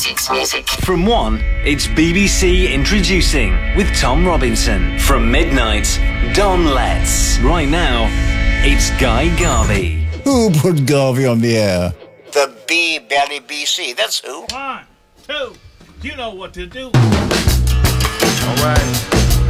Music's music. From 1, it's BBC Introducing with Tom Robinson. From midnight, Don Letts. Right now, it's Guy Garvey. Who put Garvey on the air? The B-Belly BC, that's who. 1, 2, you know what to do. All right.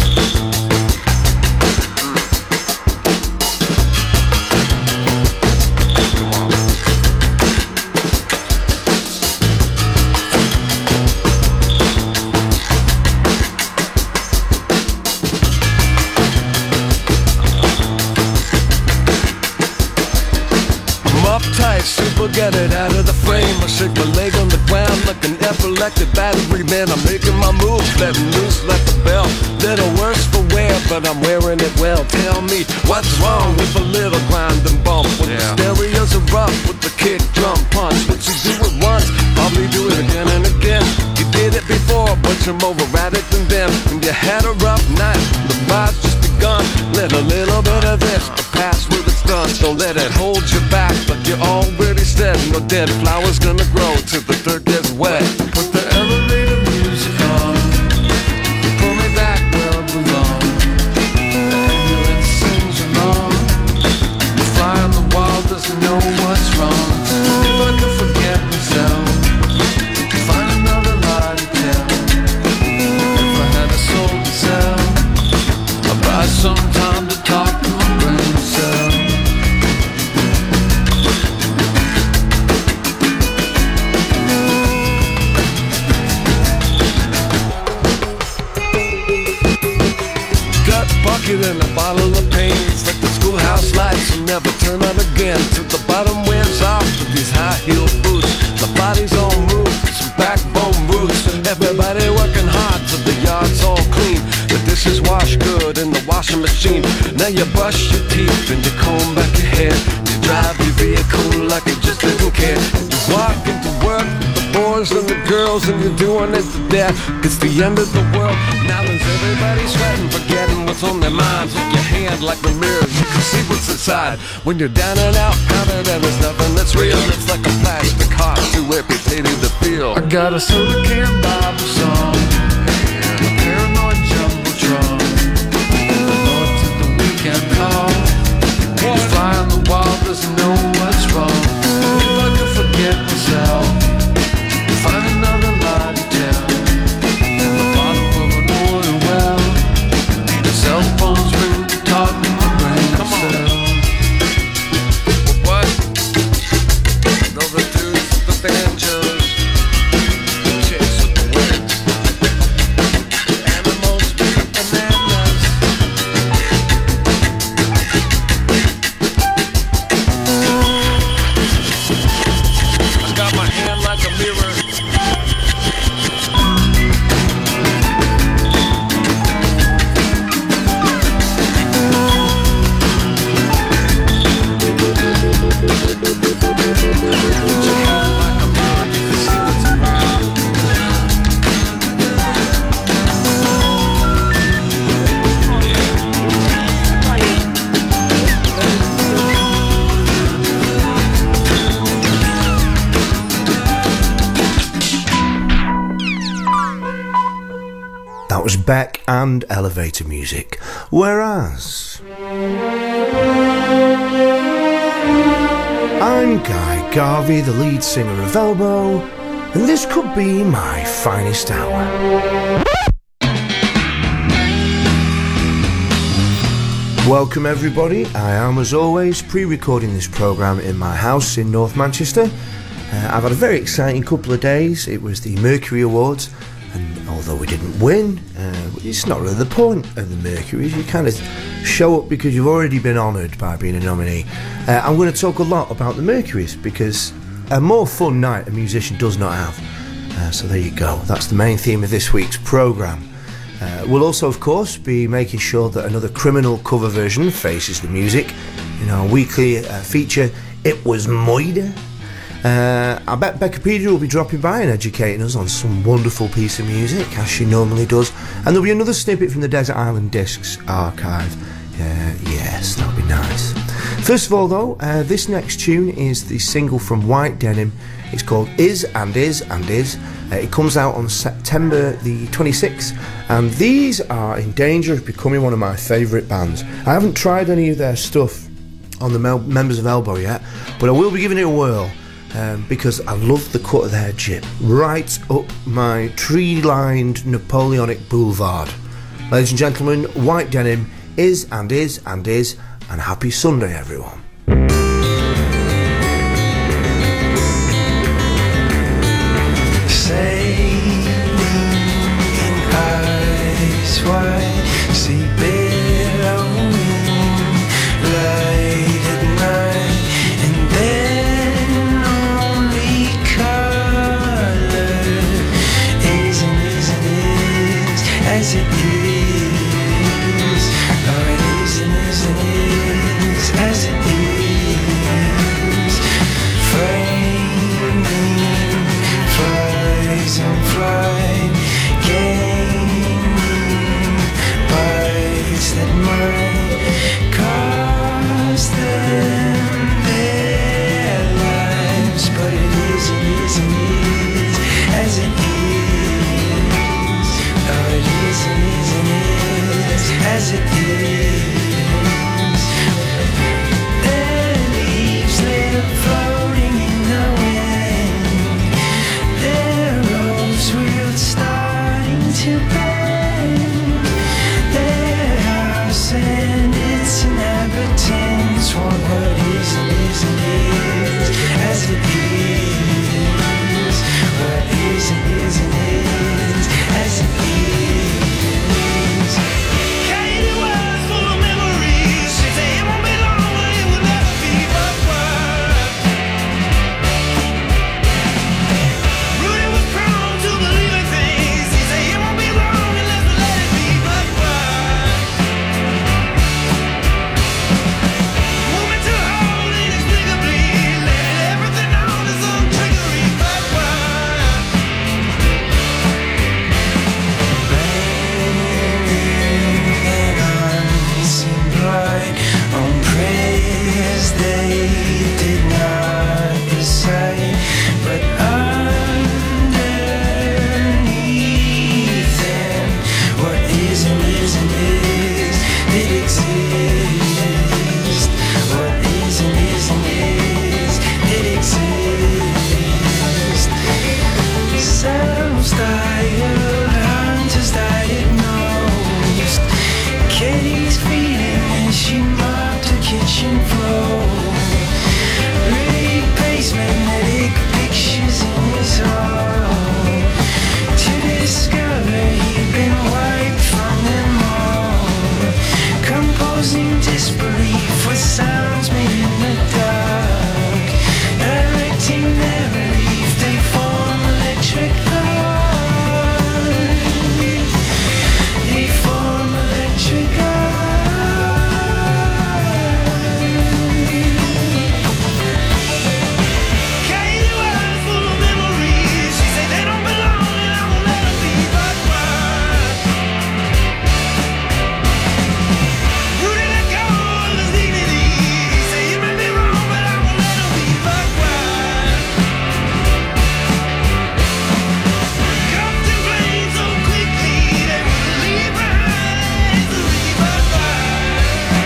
Super, get it out of the frame. I shake my leg on the ground like an epileptic battery man. I'm making my moves, letting loose like a bell. Little worse for wear, but I'm wearing it well. Tell me what's wrong with a little grind and bump. When the stereos are rough with the kick, drum, punch. What you do it once, probably do it again and again. You did it before, but you're more erratic than them. And you had a rough night, the ride's just begun. Let a little bit of this pass with its done. Don't let it hold you back, but you're already said no dead flowers gonna grow till the dirt gets wet. Put the elevator music on, pull me back where I belong. The ambulance sings along, the fly on the wall doesn't know what's wrong. If I could forget myself, find another lie to tell. If I had a soul to sell, I'd buy some time to talk to my brain cell. Bucket and a bottle of pain. It's like the schoolhouse lights will never turn on again till the bottom wears off with these high-heeled boots. The body's on move, some backbone roots. Everybody working hard till the yard's all clean. The dishes wash good in the washing machine. Now you brush your teeth and you comb back your hair. You drive your vehicle like you just didn't care. You walk into work with the boys and the girls and you're doing it to death. It's the end of the world. Now there's everybody sweating, forgetting what's on their minds. With your hand like the mirror, you can see what's inside. When you're down and out, confident there's nothing that's real. It's like a plastic heart, too amputated to feel. I got a soda can Bible song, a paranoid jumbotron, the Lord to the weekend call. The fly on the wall doesn't know what's wrong. If I could forget myself, find another lie to tell. In the bottom of an oil well, the cell phone's ring to talk to my brain cell. What? Those are dudes with the banjos, chicks with the wigs, animals with bananas. I got my hand like a mirror. That was Beck and Elevator Music. Whereas I'm Guy Garvey, the lead singer of Elbow, and this could be my finest hour. Welcome everybody. I am as always pre-recording this programme in my house in North Manchester. I've had a very exciting couple of days. It was the Mercury Awards, and although we didn't win, it's not really the point of the Mercuries. You kind of show up because you've already been honoured by being a nominee. I'm going to talk a lot about the Mercuries because a more fun night a musician does not have. So there you go. That's the main theme of this week's programme. We'll also, of course, be making sure that another Criminal cover version faces the music in our weekly feature, It Was Moida. I bet Beccapedia will be dropping by and educating us on some wonderful piece of music, as she normally does. And there'll be another snippet from the Desert Island Discs archive. Yes, that'll be nice. First of all, though, this next tune is the single from White Denim. It's called Is and Is and Is. It comes out on September the 26th, and these are in danger of becoming one of my favourite bands. I haven't tried any of their stuff on the members of Elbow yet, but I will be giving it a whirl. Because I love the cut of their jib, right up my tree-lined Napoleonic boulevard. Ladies and gentlemen, White Denim, Is and Is and Is, and happy Sunday, everyone. Sailing in ice white, sea billowing, light at night, and then only color is and is and is as it is. Oh, it is and is and is as it is. Framing flies and flight, gaining bites that might cost them their lives. But it is and is and is as it is. Oh, it is and is and is as it is. Their leaves live floating in the wind. Their rose wheels starting to bend. Their house and its inhabitants want what is and is and is as it is. What is and is and is as it is. Katie was full of memories. She said it won't be long, but it will never be but one. Rudy was prone to believing things. He said it won't be long unless we let it be but one. Moving too hard inexplicably, letting everything out is some trickery but one. Banging unseen blight on prayers they did not recite, but underneath them, what is and is and is did exist. What is and is and is did exist. Self-styled hunters diagnosed Katie's feeling as she mopped her kitchen floor. Repaste magnetic pictures in his heart to discover he'd been wiped from them all. Composing disbelief with sounds made in the dark, directing their relief, they form electric thought. They form electric Katie was full of memories. She said they don't belong and I won't let them be but one. Rudy let go of his dignity. He said you may be wrong, but I won't let them be but one. Come to blame so quickly, they would leave behind to be but one.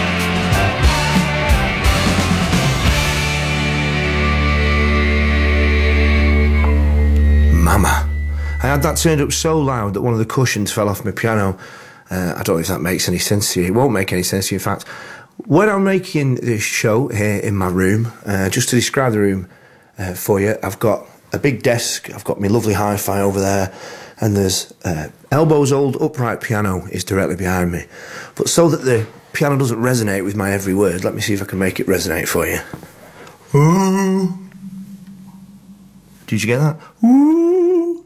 Mama. I had that turned up so loud that one of the cushions fell off my piano. I don't know if that makes any sense to you. It won't make any sense to you. In fact, when I'm making this show here in my room, just to describe the room for you, I've got a big desk, I've got my lovely hi-fi over there, and there's Elbow's old upright piano is directly behind me. But so that the piano doesn't resonate with my every word, let me see if I can make it resonate for you. Ooh. Did you get that? Ooh.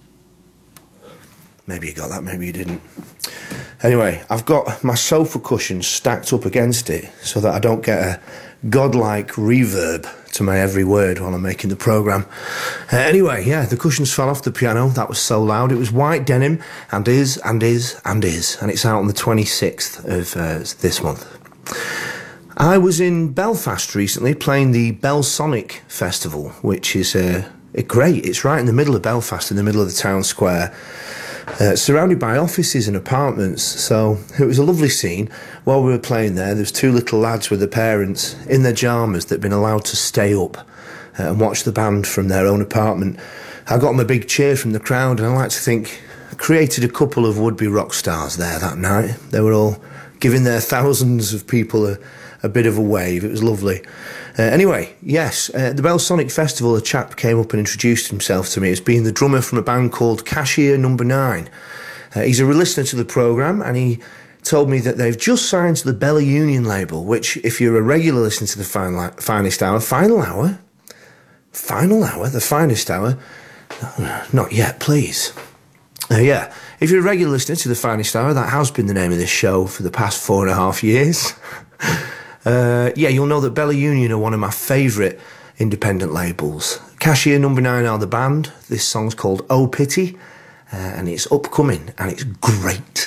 Maybe you got that, maybe you didn't. Anyway, I've got my sofa cushions stacked up against it so that I don't get a godlike reverb to my every word while I'm making the programme. Anyway, yeah, the cushions fell off the piano. That was so loud. It was White Denim and Is and Is and Is, and it's out on the 26th of this month. I was in Belfast recently playing the Belsonic Festival, which is great. It's right in the middle of Belfast, in the middle of the town square, surrounded by offices and apartments. So it was a lovely scene. While we were playing there was two little lads with their parents in their pyjamas that had been allowed to stay up and watch the band from their own apartment. I got them a big cheer from the crowd, and I like to think I created a couple of would-be rock stars there that night. They were all giving their thousands of people a bit of a wave. It was lovely. Anyway, yes, the Belsonic Festival, a chap came up and introduced himself to me as being the drummer from a band called Cashier Number 9. He's a listener to the programme, and he told me that they've just signed to the Bella Union label, which, if you're a regular listener to the Finest Hour, the Finest Hour, not yet, please. Yeah, if you're a regular listener to the Finest Hour, that has been the name of this show for the past 4.5 years. Yeah, you'll know that Bella Union are one of my favourite independent labels. Cashier Number 9 are the band. This song's called Oh Pity, and it's upcoming, and it's great.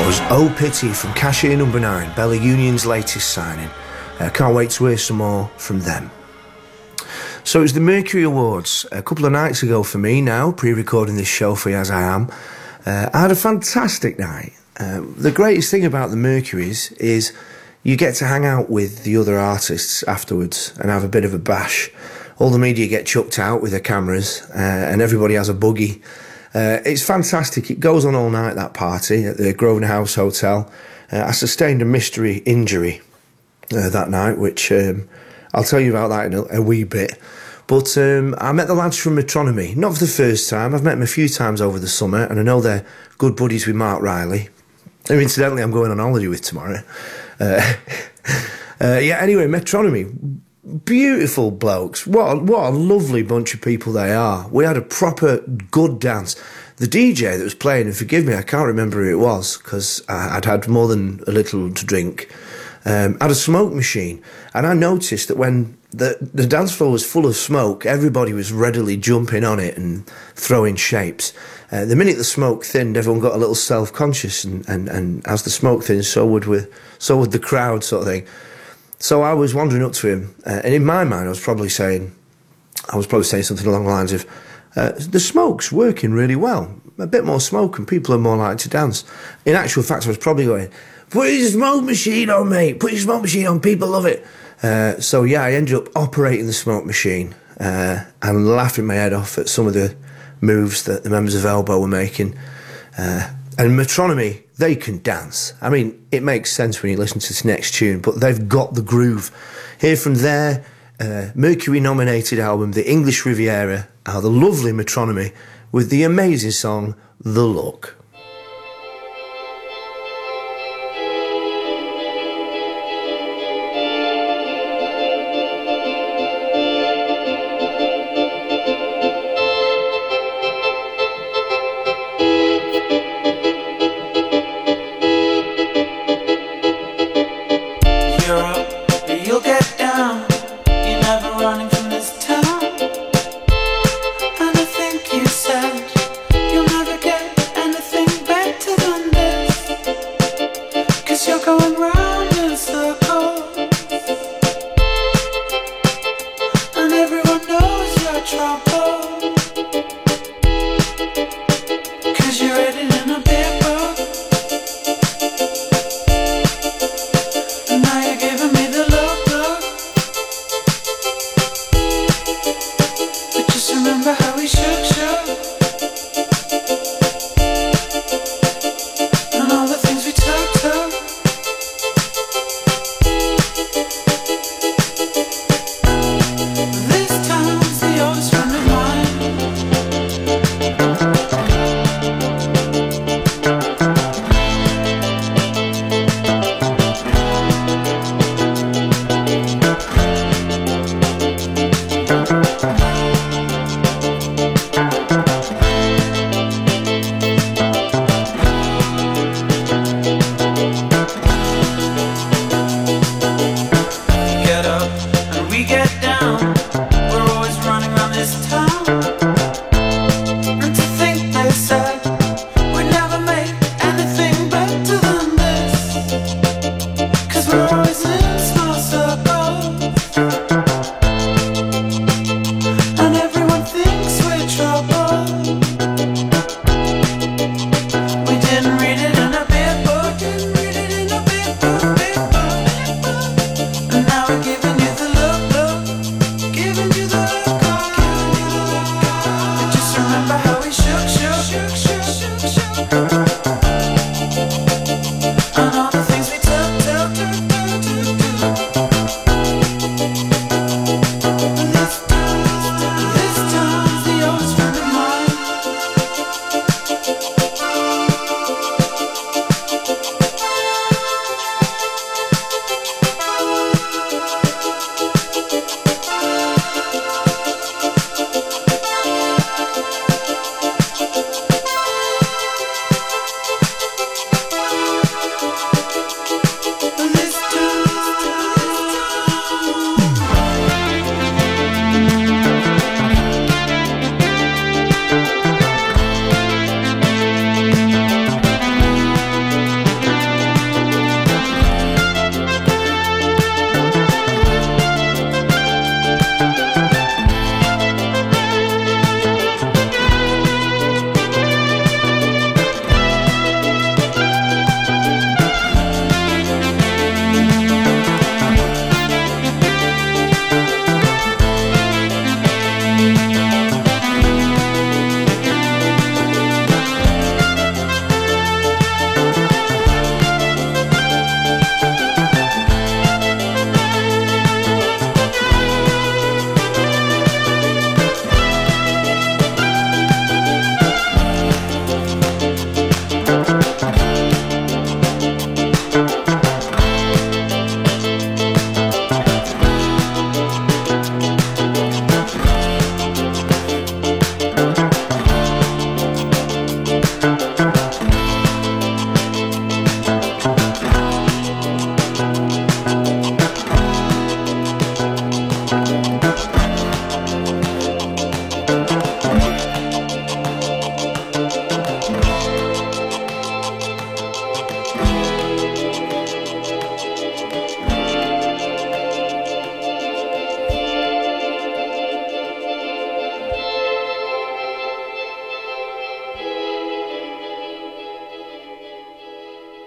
was Oh Pity from Cashier Number 9, Bella Union's latest signing. Can't wait to hear some more from them. So it was the Mercury Awards a couple of nights ago for me now, pre-recording this show for you as I am. I had a fantastic night. The greatest thing about the Mercuries is you get to hang out with the other artists afterwards and have a bit of a bash. All the media get chucked out with their cameras and everybody has a buggy. It's fantastic. It goes on all night, that party, at the Grosvenor House Hotel. I sustained a mystery injury that night, which I'll tell you about that in a wee bit. But I met the lads from Metronomy, not for the first time. I've met them a few times over the summer, and I know they're good buddies with Mark Riley, who incidentally I'm going on holiday with tomorrow. Anyway, Metronomy, beautiful blokes. What a lovely bunch of people they are. We had a proper good dance. The DJ that was playing, and forgive me, I can't remember who it was, because I'd had more than a little to drink, had a smoke machine, and I noticed that when the dance floor was full of smoke, everybody was readily jumping on it and throwing shapes. The minute the smoke thinned, everyone got a little self-conscious, and as the smoke thinned, so would the crowd, sort of thing. So I was wandering up to him, and in my mind, I was probably saying something along the lines of, the smoke's working really well. A bit more smoke and people are more likely to dance. In actual fact, I was probably going, put your smoke machine on, mate. Put your smoke machine on. People love it. So yeah, I ended up operating the smoke machine and laughing my head off at some of the moves that the members of Elbow were making. And Metronomy, they can dance. I mean, it makes sense when you listen to this next tune, but they've got the groove. Here from their Mercury-nominated album, The English Riviera, are the lovely Metronomy with the amazing song, The Look.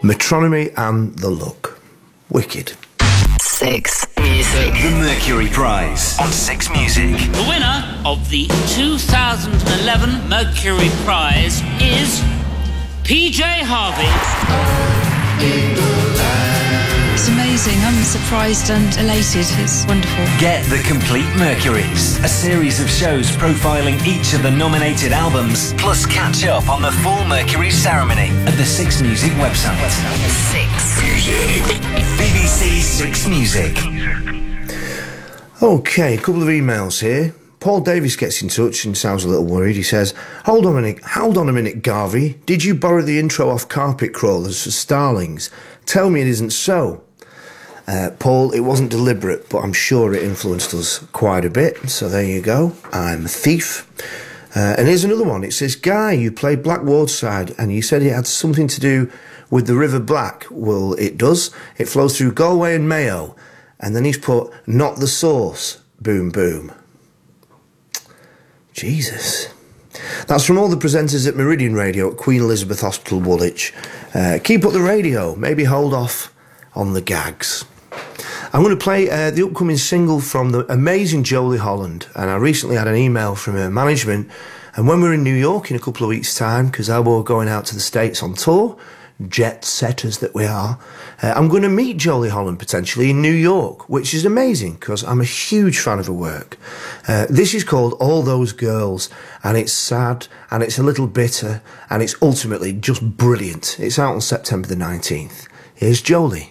Metronomy and The Look. Wicked. 6 Music. The Mercury Prize on 6 Music. The winner of the 2011 Mercury Prize is PJ Harvey. It's amazing. I'm surprised and elated. It's wonderful. Get The Complete Mercuries, a series of shows profiling each of the nominated albums, plus catch up on the full Mercury ceremony at the 6 Music website. 6 Music. BBC 6 Music. Okay, a couple of emails here. Paul Davis gets in touch and sounds a little worried. He says, hold on a minute, Garvey. Did you borrow the intro off Carpet Crawlers for Starlings? Tell me it isn't so. Paul, it wasn't deliberate, but I'm sure it influenced us quite a bit. So there you go. I'm a thief. And here's another one. It says, Guy, you played Black Wardside, and you said it had something to do with the River Black. Well, it does. It flows through Galway and Mayo. And then he's put, not the source. Boom, boom. Jesus. That's from all the presenters at Meridian Radio at Queen Elizabeth Hospital, Woolwich. Keep up the radio. Maybe hold off on the gags. I'm going to play the upcoming single from the amazing Jolie Holland, and I recently had an email from her management, and when we're in New York in a couple of weeks' time, because we're going out to the States on tour, jet setters that we are, I'm going to meet Jolie Holland potentially in New York, which is amazing because I'm a huge fan of her work. This is called All Those Girls, and it's sad, and it's a little bitter, and it's ultimately just brilliant. It's out on September the 19th. Here's Jolie.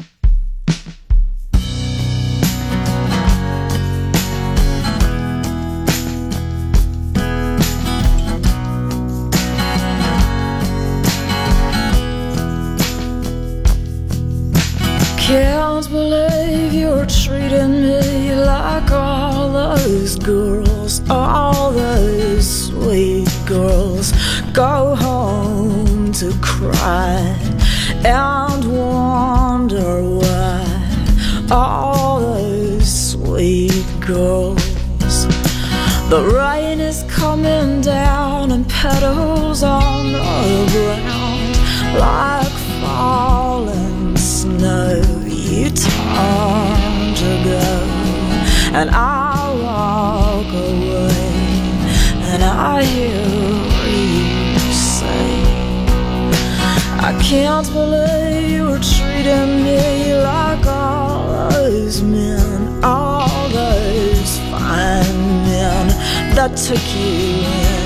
Can't believe you're treating me like all those girls, all those sweet girls go home to cry and wonder why. All those sweet girls. The rain is coming down and petals on the ground like falling snow. You turn to go, and I walk away, and I hear you say, I can't believe you're treating me like all those men, all those fine men that took you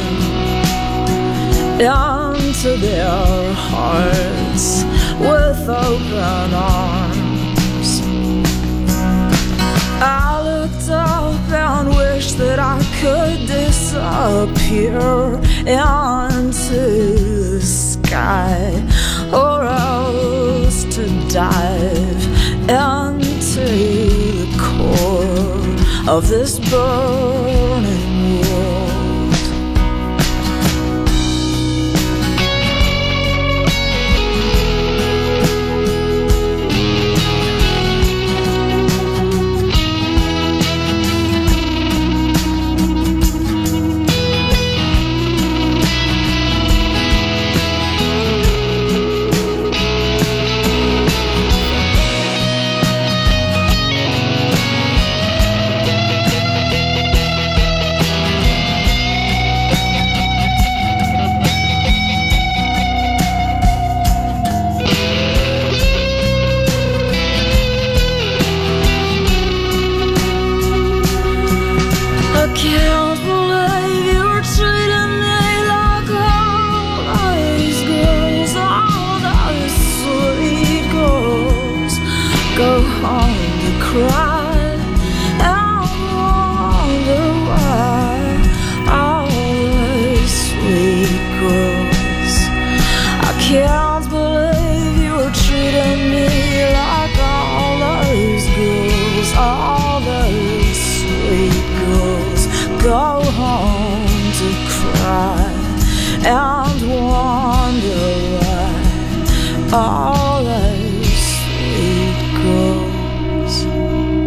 into their hearts with open arms. I looked up and wished that I could disappear into the sky, or else to dive into the core of this burning world. All those sweet girls.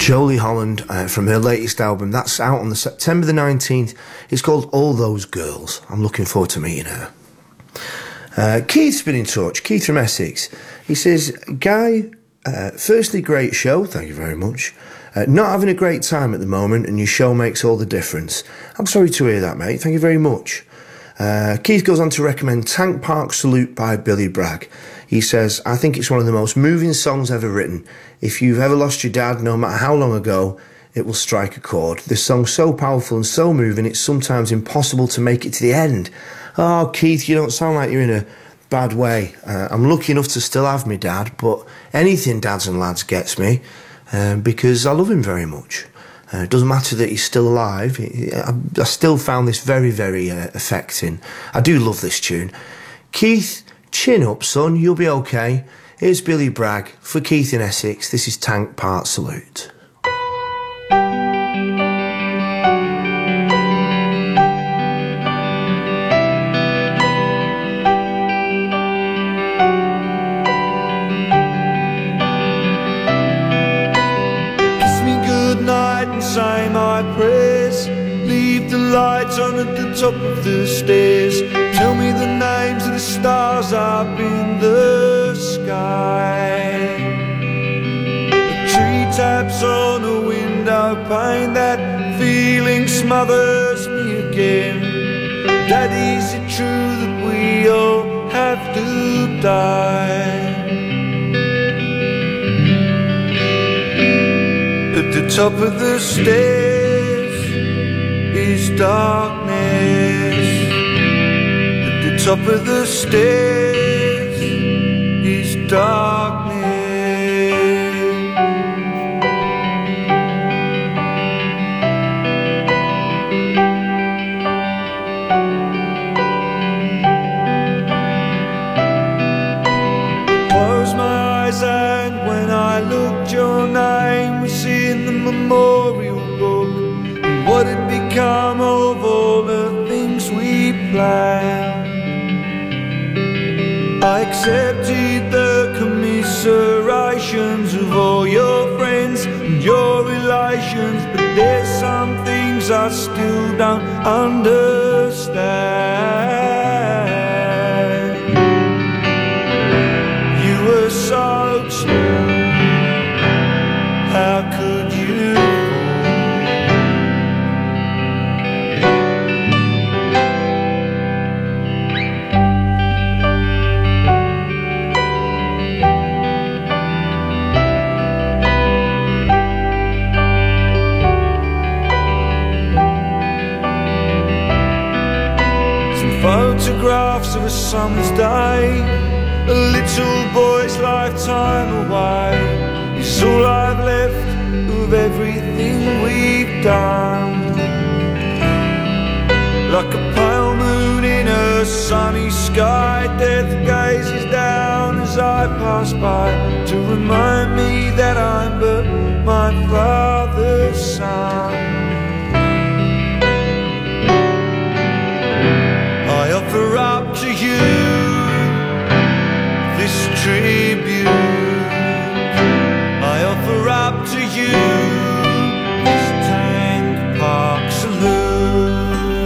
Jolie Holland from her latest album. That's out on the September the 19th. It's called All Those Girls. I'm looking forward to meeting her. Keith's been in touch. Keith from Essex. He says, Guy, firstly, great show. Thank you very much. Not having a great time at the moment, and your show makes all the difference. I'm sorry to hear that, mate. Thank you very much. Keith goes on to recommend Tank Park Salute by Billy Bragg. He says, I think it's one of the most moving songs ever written. If you've ever lost your dad, no matter how long ago, it will strike a chord. This song's so powerful and so moving, it's sometimes impossible to make it to the end. Oh, Keith, you don't sound like you're in a bad way. I'm lucky enough to still have my dad, but anything Dads and Lads gets me, because I love him very much. It doesn't matter that he's still alive. I still found this very, very affecting. I do love this tune. Keith, chin up, son, you'll be okay. Here's Billy Bragg for Keith in Essex. This is Tank Park Salute. Say my prayers, leave the lights on at the top of the stairs. Tell me the names of the stars up in the sky. The tree taps on a window pane, that feeling smothers me again. Daddy, is it true that we all have to die? At the top of the stairs is darkness. At the top of the stairs is darkness. Close my eyes and when I looked, your name was in the memorial book. And what had become of all the things we planned? I accepted the commiserations of all your friends and your relations, but there's some things I still don't understand. You were so small. How could you Some photographs of a summer's day, a little boy's lifetime away. It's all I've left of everything we've done. Like a pale moon in a sunny sky, death gazes down as I pass by, to remind me that I'm but my father's son. I offer up to you this tribute. I offer up to you this Tank Park Salute.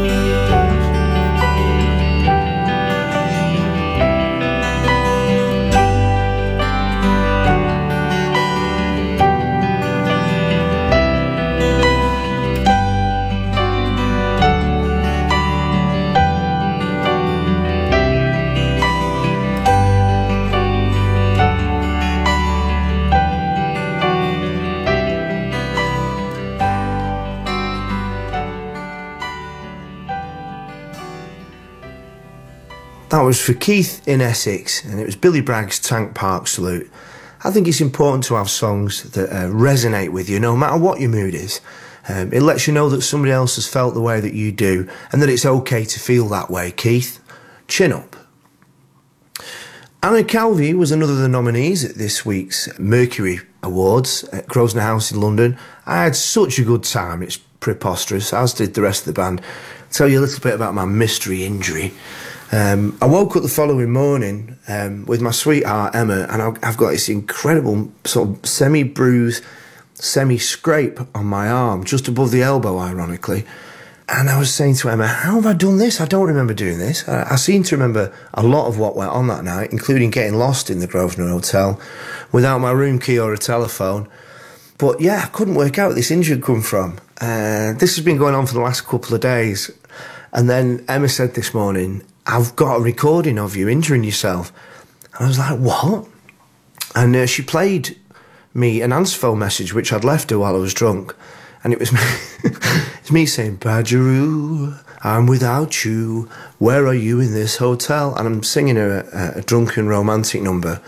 That was for Keith in Essex, and it was Billy Bragg's Tank Park Salute. I think it's important to have songs that resonate with you, no matter what your mood is. It lets you know that somebody else has felt the way that you do, and that it's okay to feel that way, Keith. Chin up. Anna Calvi was another of the nominees at this week's Mercury Awards at Grosvenor House in London. I had such a good time, it's preposterous, as did the rest of the band. I'll tell you a little bit about my mystery injury. I woke up the following morning with my sweetheart Emma, and I've got this incredible sort of semi-bruised semi-scrape on my arm, just above the elbow, ironically. And I was saying to Emma, how have I done this? I don't remember doing this. I seem to remember a lot of what went on that night, including getting lost in the Grosvenor Hotel without my room key or a telephone. But yeah, I couldn't work out where this injury had come from. This has been going on for the last couple of days. And then Emma said this morning, I've got a recording of you injuring yourself. And I was like, what? And she played me an answer phone message, which I'd left her while I was drunk. And it was me, it's me saying, Badgeroo, I'm without you. Where are you in this hotel? And I'm singing a drunken romantic number.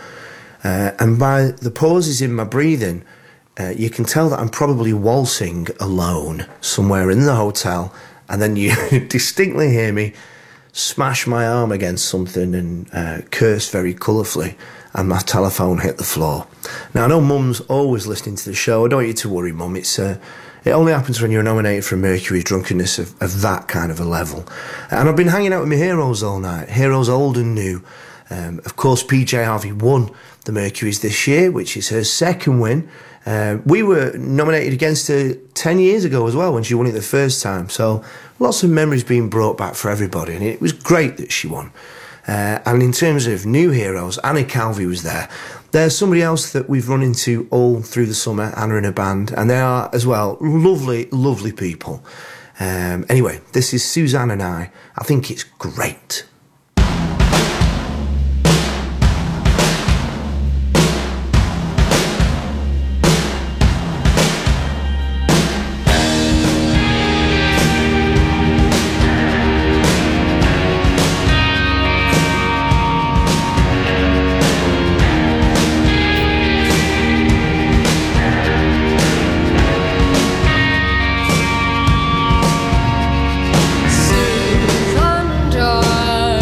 And by the pauses in my breathing, you can tell that I'm probably waltzing alone somewhere in the hotel. And then you distinctly hear me smash my arm against something and curse very colourfully. And my telephone hit the floor. Now, I know Mum's always listening to the show. I don't want you to worry, Mum. It only happens when you're nominated for Mercury's drunkenness of that kind of a level. And I've been hanging out with my heroes all night, heroes old and new. Of course, PJ Harvey won the Mercury's this year, which is her second win. We were nominated against her 10 years ago as well, when she won it the first time. So lots of memories being brought back for everybody, and it was great that she won. And in terms of new heroes, Anna Calvi was there. There's somebody else that we've run into all through the summer, Anna and her band, and they are, as well, lovely, lovely people. Anyway, this is Suzanne and I think it's great. Suzanne,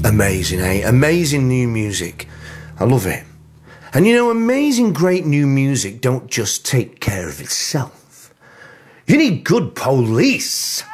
Amazing, eh? Amazing new music. I love it. And you know, amazing, great new music don't just take care of itself. You need good police.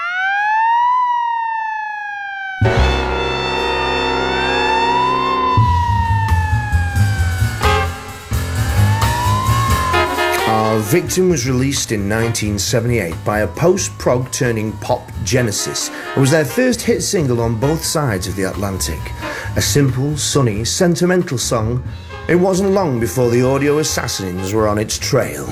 Our Victim was released in 1978 by a post-prog turning pop Genesis. It was their first hit single on both sides of the Atlantic. A simple, sunny, sentimental song. It wasn't long before the audio assassins were on its trail.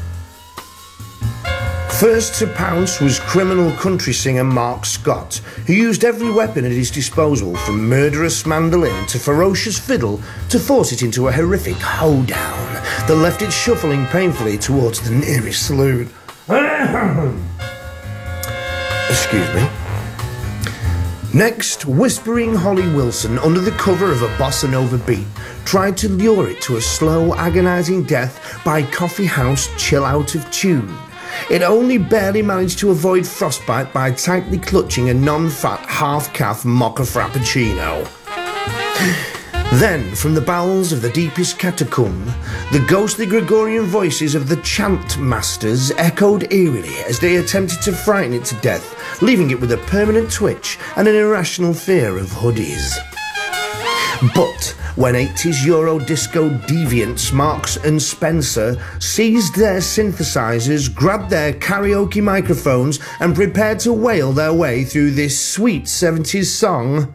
First to pounce was criminal country singer Mark Scott, who used every weapon at his disposal, from murderous mandolin to ferocious fiddle, to force it into a horrific hoedown that left it shuffling painfully towards the nearest saloon. Excuse me. Next, whispering Holly Wilson, under the cover of a bossa nova beat, tried to lure it to a slow, agonising death by coffee house chill out of tune. It only barely managed to avoid frostbite by tightly clutching a non-fat half-calf mocha frappuccino. Then, from the bowels of the deepest catacomb, the ghostly Gregorian voices of the chant masters echoed eerily as they attempted to frighten it to death, leaving it with a permanent twitch and an irrational fear of hoodies. But when 80s Euro disco deviants Marks and Spencer seized their synthesizers, grabbed their karaoke microphones and prepared to wail their way through this sweet 70s song,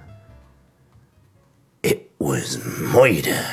it was murder.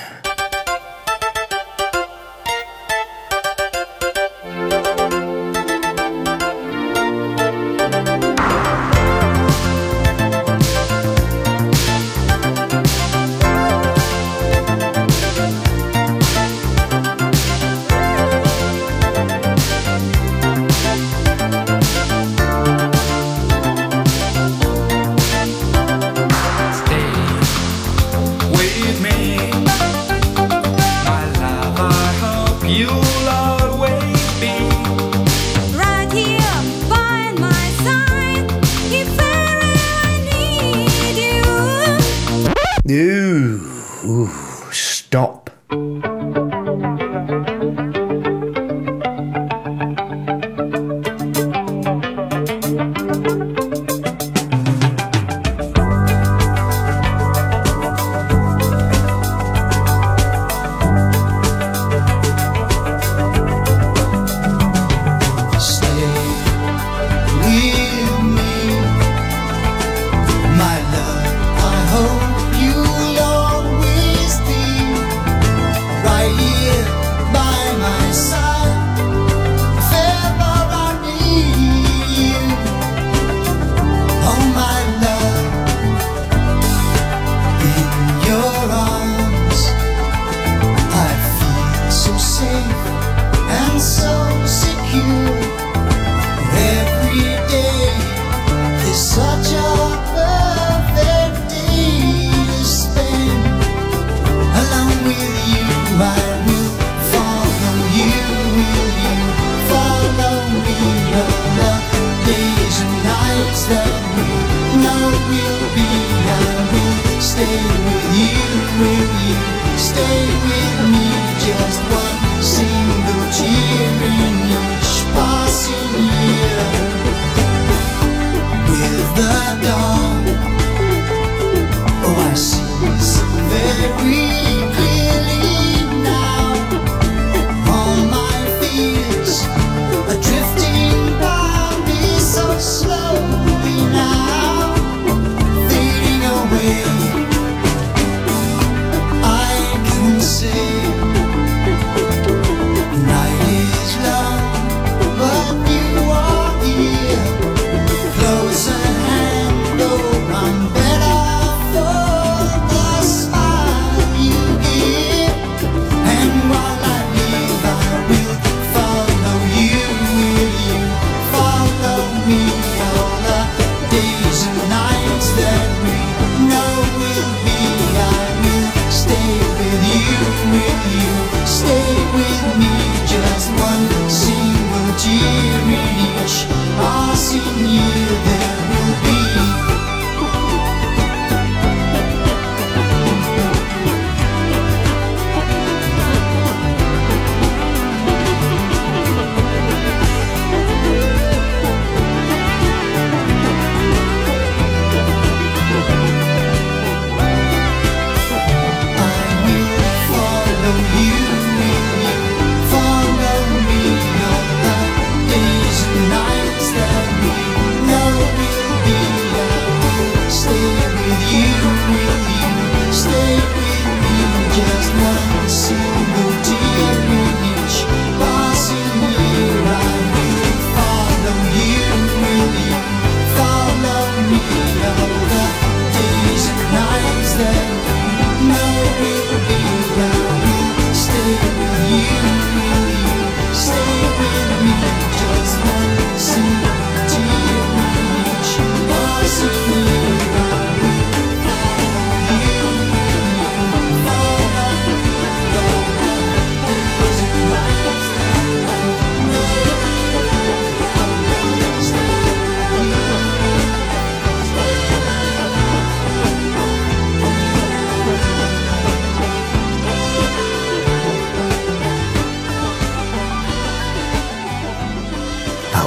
Ooh, stop.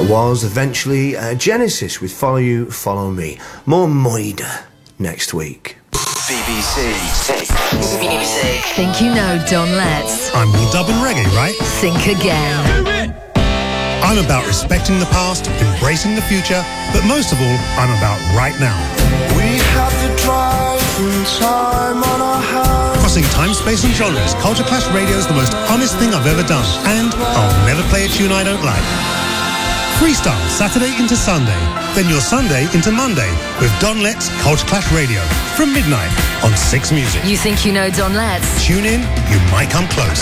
was eventually Genesis with Follow You, Follow Me. More Moida next week. BBC 6. BBC. Think you know Don Letts? I'm all dub and reggae, right? Think again. I'm about respecting the past, embracing the future, but most of all, I'm about right now. We have to drive in time on our hands. Crossing time, space and genres, Culture Clash Radio is the most honest thing I've ever done. And I'll never play a tune I don't like. Freestyle, Saturday into Sunday. Then your Sunday into Monday with Don Letts Culture Clash Radio. From midnight on 6 Music. You think you know Don Letts? Tune in, you might come close.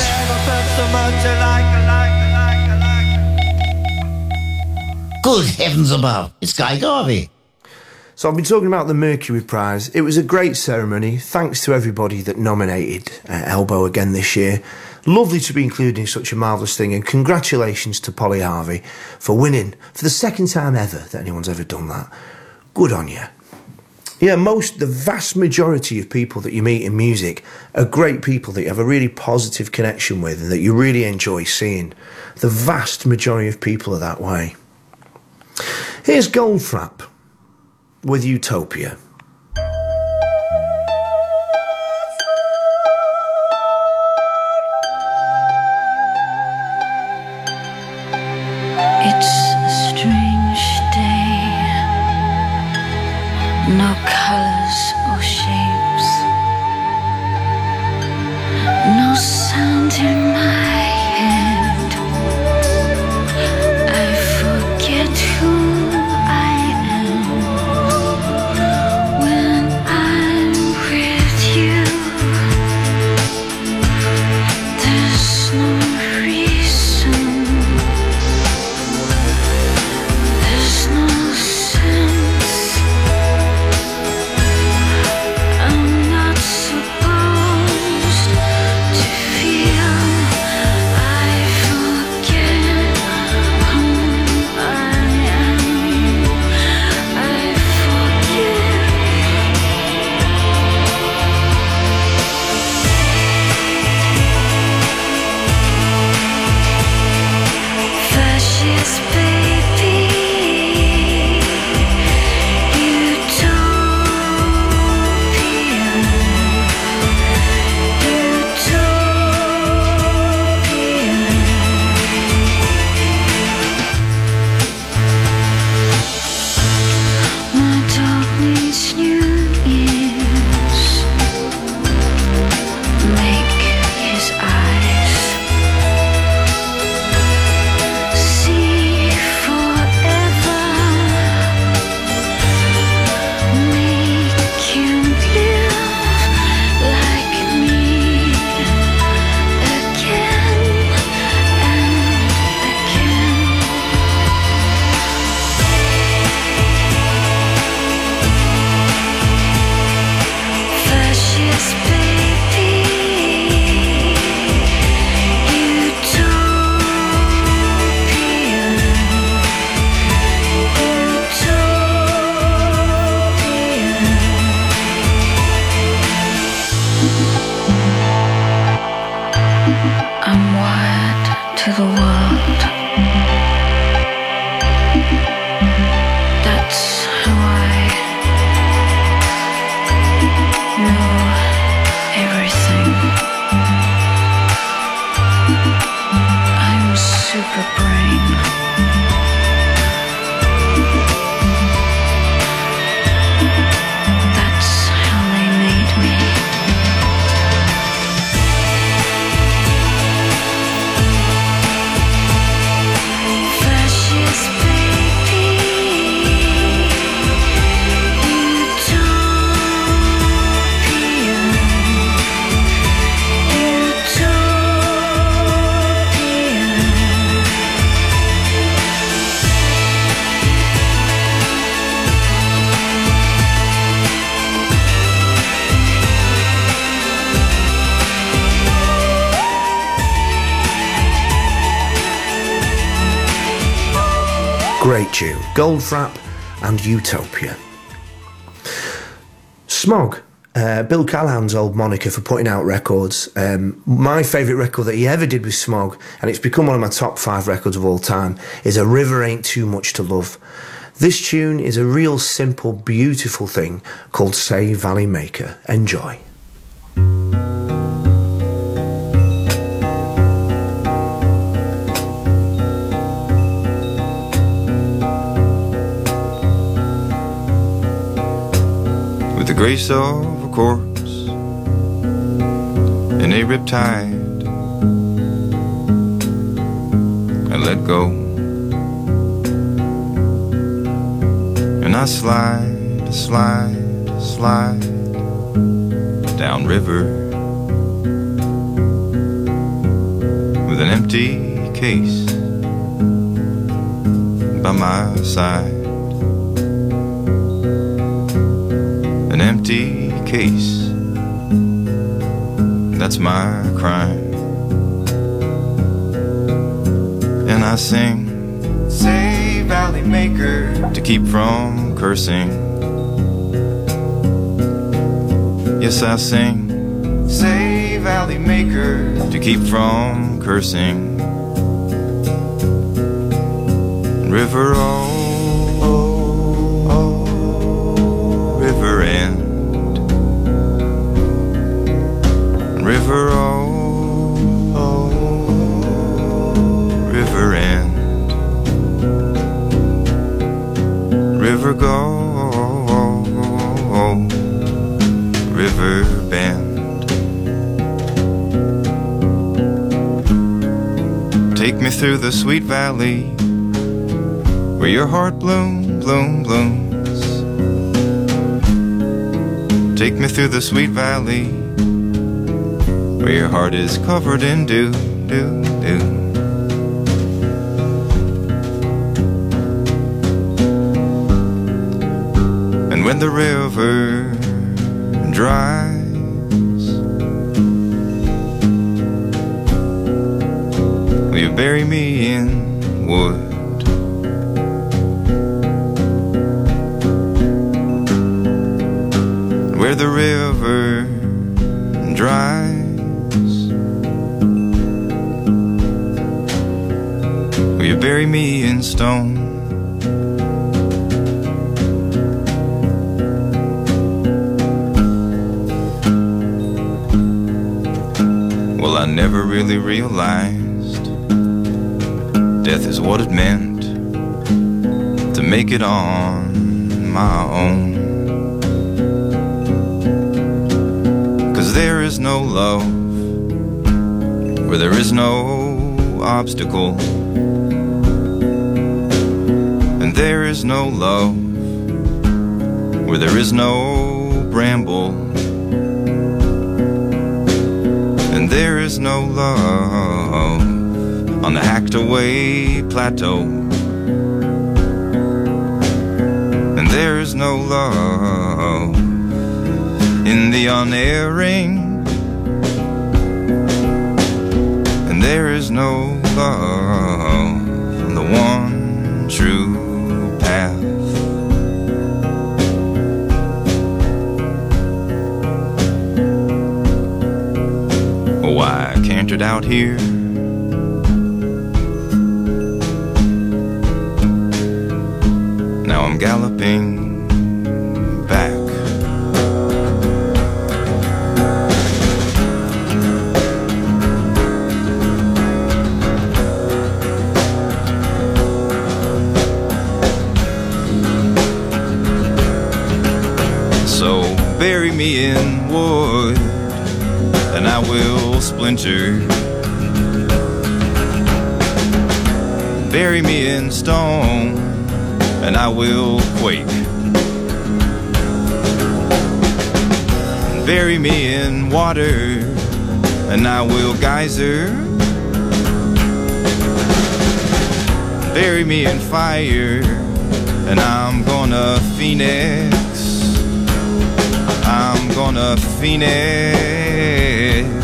Good heavens above, it's Guy Garvey. So I've been talking about the Mercury Prize. It was a great ceremony. Thanks to everybody that nominated Elbow again this year. Lovely to be included in such a marvellous thing, and congratulations to Polly Harvey for winning for the second time ever that anyone's ever done that. Good on you. Yeah, the vast majority of people that you meet in music are great people that you have a really positive connection with and that you really enjoy seeing. The vast majority of people are that way. Here's Goldfrapp with Utopia. It's a strange day. No colors or shapes. No sound in my head. I forget who I am when I'm with you. There's no reason. There's no sense. I'm not supposed to feel. I forget who I am. I forget. Fascist baby, my dog needs new ears. Make his eyes see forever. Make him live like me again and again. Fascist baby, I'm wired to the world. That's how I know everything. I'm super brain. That's how they made me. Fascist baby, utopia, Great tune. Goldfrapp and Utopia. Smog Bill Callahan's old moniker for putting out records. My favourite record that he ever did with Smog, and it's become one of my top 5 records of all time, is A River Ain't Too Much to Love. This tune is a real simple, beautiful thing called Say Valley Maker. Enjoy. With the grace of a corpse in a riptide, I let go, and I slide, slide, slide down river with an empty case by my side. An empty case, that's my crime. And I sing, say Valley Maker, to keep from cursing. Yes, I sing, say Valley Maker, to keep from cursing. River, oh, river end, river, oh, river end, river go, river bend. Take me through the sweet valley where your heart blooms. Take me through the sweet valley where your heart is covered in dew, dew, dew. And when the river dries, will you bury me in wood? Where the river dries, will you bury me in stone? Well, I never really realized death is what it meant to make it on my own. There is no love where there is no obstacle, and there is no love where there is no bramble, and there is no love on the hacked away plateau, and there is no love in the unerring, and there is no love in the one true path. Oh, I cantered out here, now I'm galloping back. Bury me in wood, and I will splinter. Bury me in stone, and I will quake. Bury me in water, and I will geyser. Bury me in fire, and I'm gonna phoenix. I'm gonna phoenix.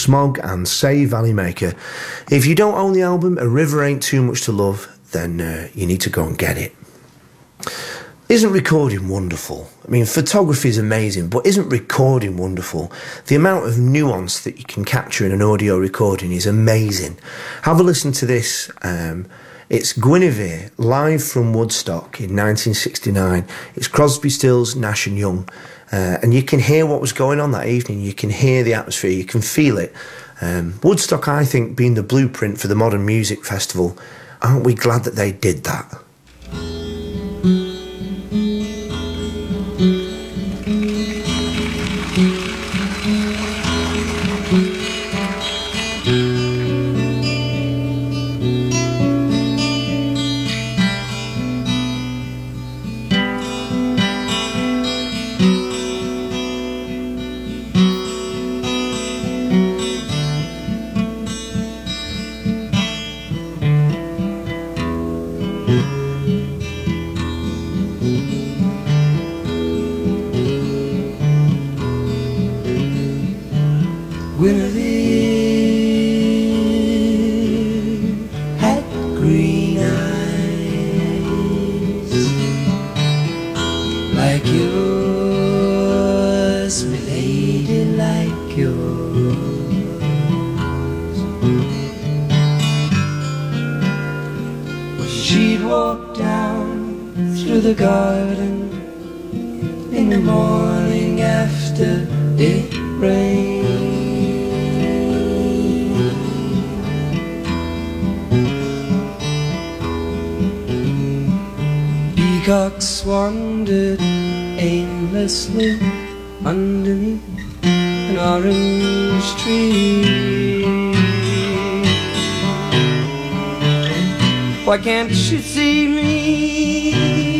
Smog and Say Valley Maker. If you don't own the album, A River Ain't Too Much to Love, then you need to go and get it. Isn't recording wonderful? I mean, photography is amazing, but isn't recording wonderful? The amount of nuance that you can capture in an audio recording is amazing. Have a listen to this. It's Guinevere, live from Woodstock in 1969. It's Crosby, Stills, Nash and Young. And you can hear what was going on that evening. You can hear the atmosphere. You can feel it. Woodstock, I think, being the blueprint for the Modern Music Festival. Aren't we glad that they did that? Peacocks wandered aimlessly underneath an orange tree. Why can't you see me?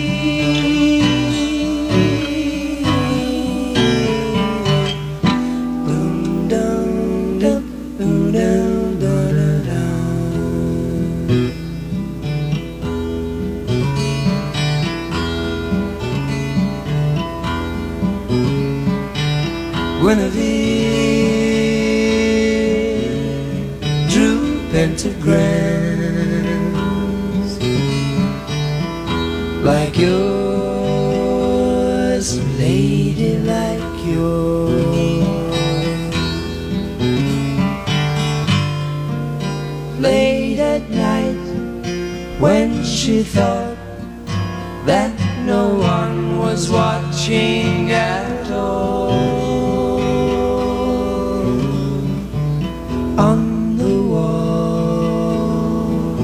Boom, dum, dum, boom, dum, da, da, da. Guinevere drew pentagrams like yours, lady, like yours. Late at night when she thought that no one was watching at all, on the wall.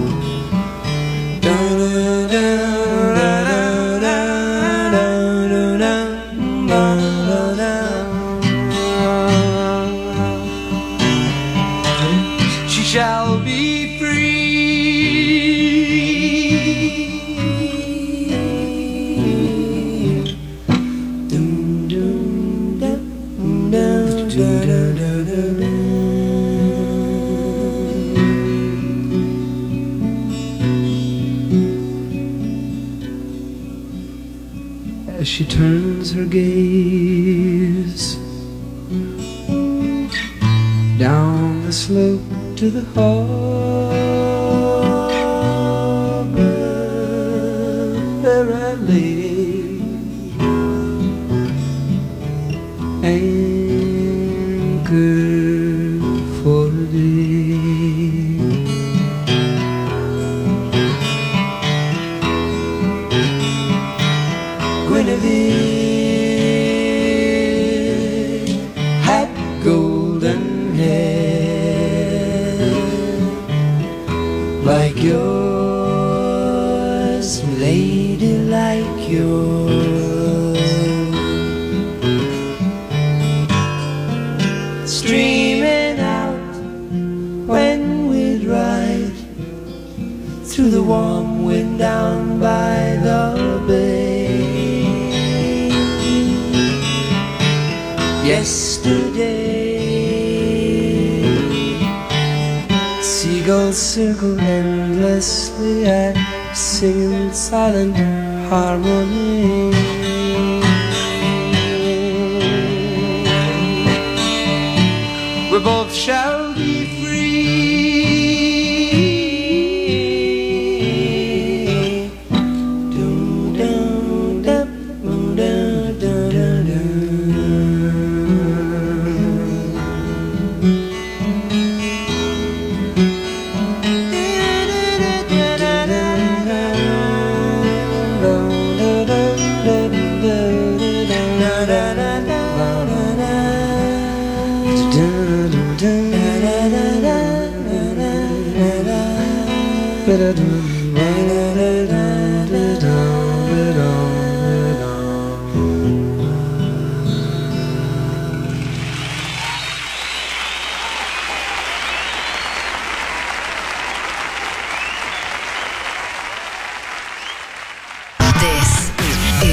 She shall be free. Dum, dum, dum, dum, dum, dum, dum, dum. As she turns her gaze down the slope to the harbor, fair lady, anchored for a day. Guinevere had golden hair like yours, lady, like yours. Streaming out when we'd ride through the warm wind down by the bay. Yesterday, seagulls circle endlessly and sing in silent harmony. We both shall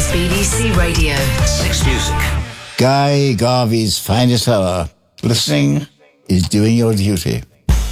is BBC Radio 6 Music. Guy Garvey's finest hour. Listening is doing your duty.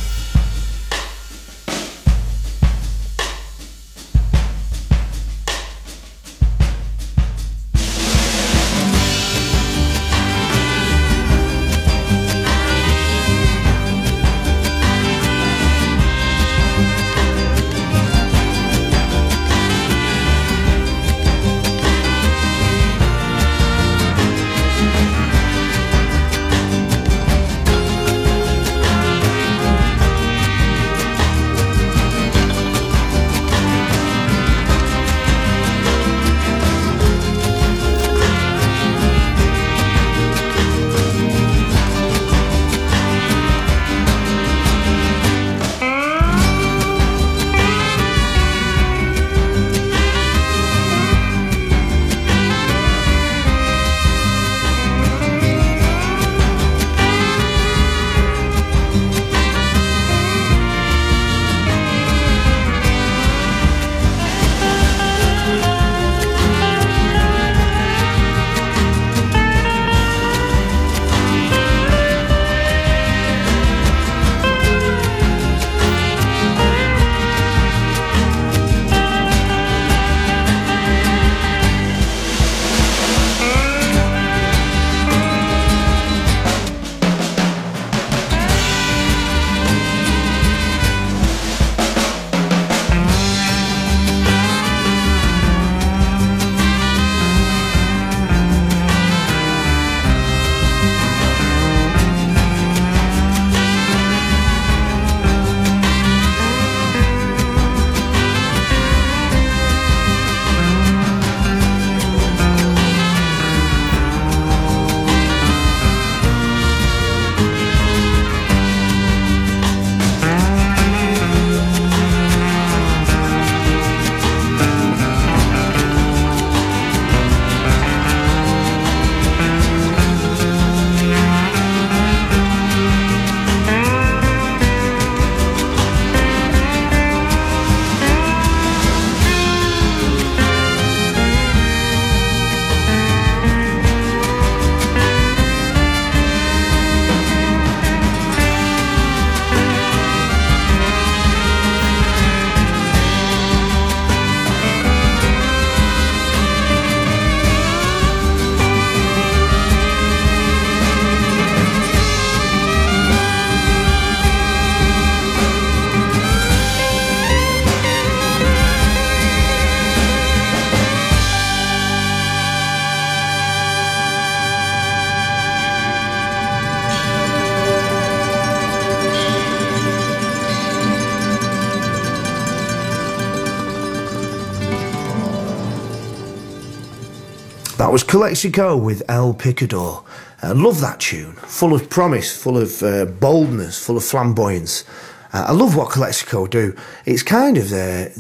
That was Calexico with El Picador. I love that tune. Full of promise, full of boldness, full of flamboyance. I love what Calexico do. It's kind of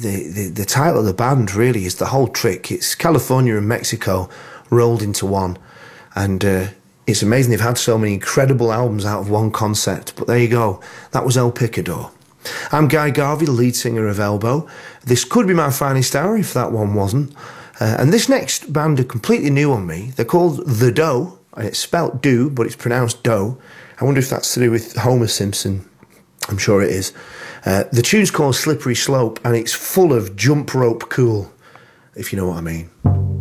the title of the band, really, is the whole trick. It's California and Mexico rolled into one. And it's amazing they've had so many incredible albums out of one concept. But there you go. That was El Picador. I'm Guy Garvey, the lead singer of Elbow. This could be my finest hour if that one wasn't. And this next band are completely new on me. They're called The Dough. It's spelt do, but it's pronounced dough. I wonder if that's to do with Homer Simpson. I'm sure it is. The tune's called Slippery Slope, and it's full of jump rope cool, if you know what I mean.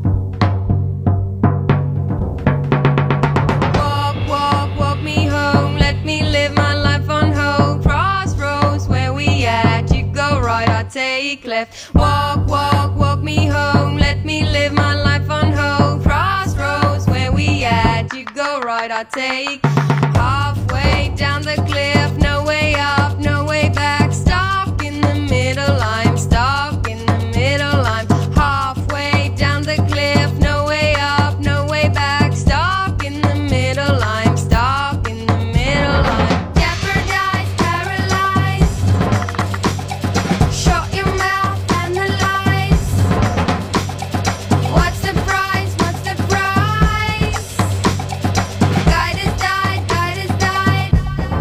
Walk me home, let me live my life on hold. Crossroads, where we at? You go right, I take left. Walk me home, let me live my life on hold. Crossroads, where we at? You go right, I take halfway down the cliff, no way up, no way back. Stuck in the middle, I'm stuck in the middle. I'm halfway down the cliff, no way up, no way back. Stuck in the middle, I'm stuck in the middle. I'm jeopardized, paralyzed. Shut your mouth, analyze. What's the price? What's the price? Guide has died, guide has died.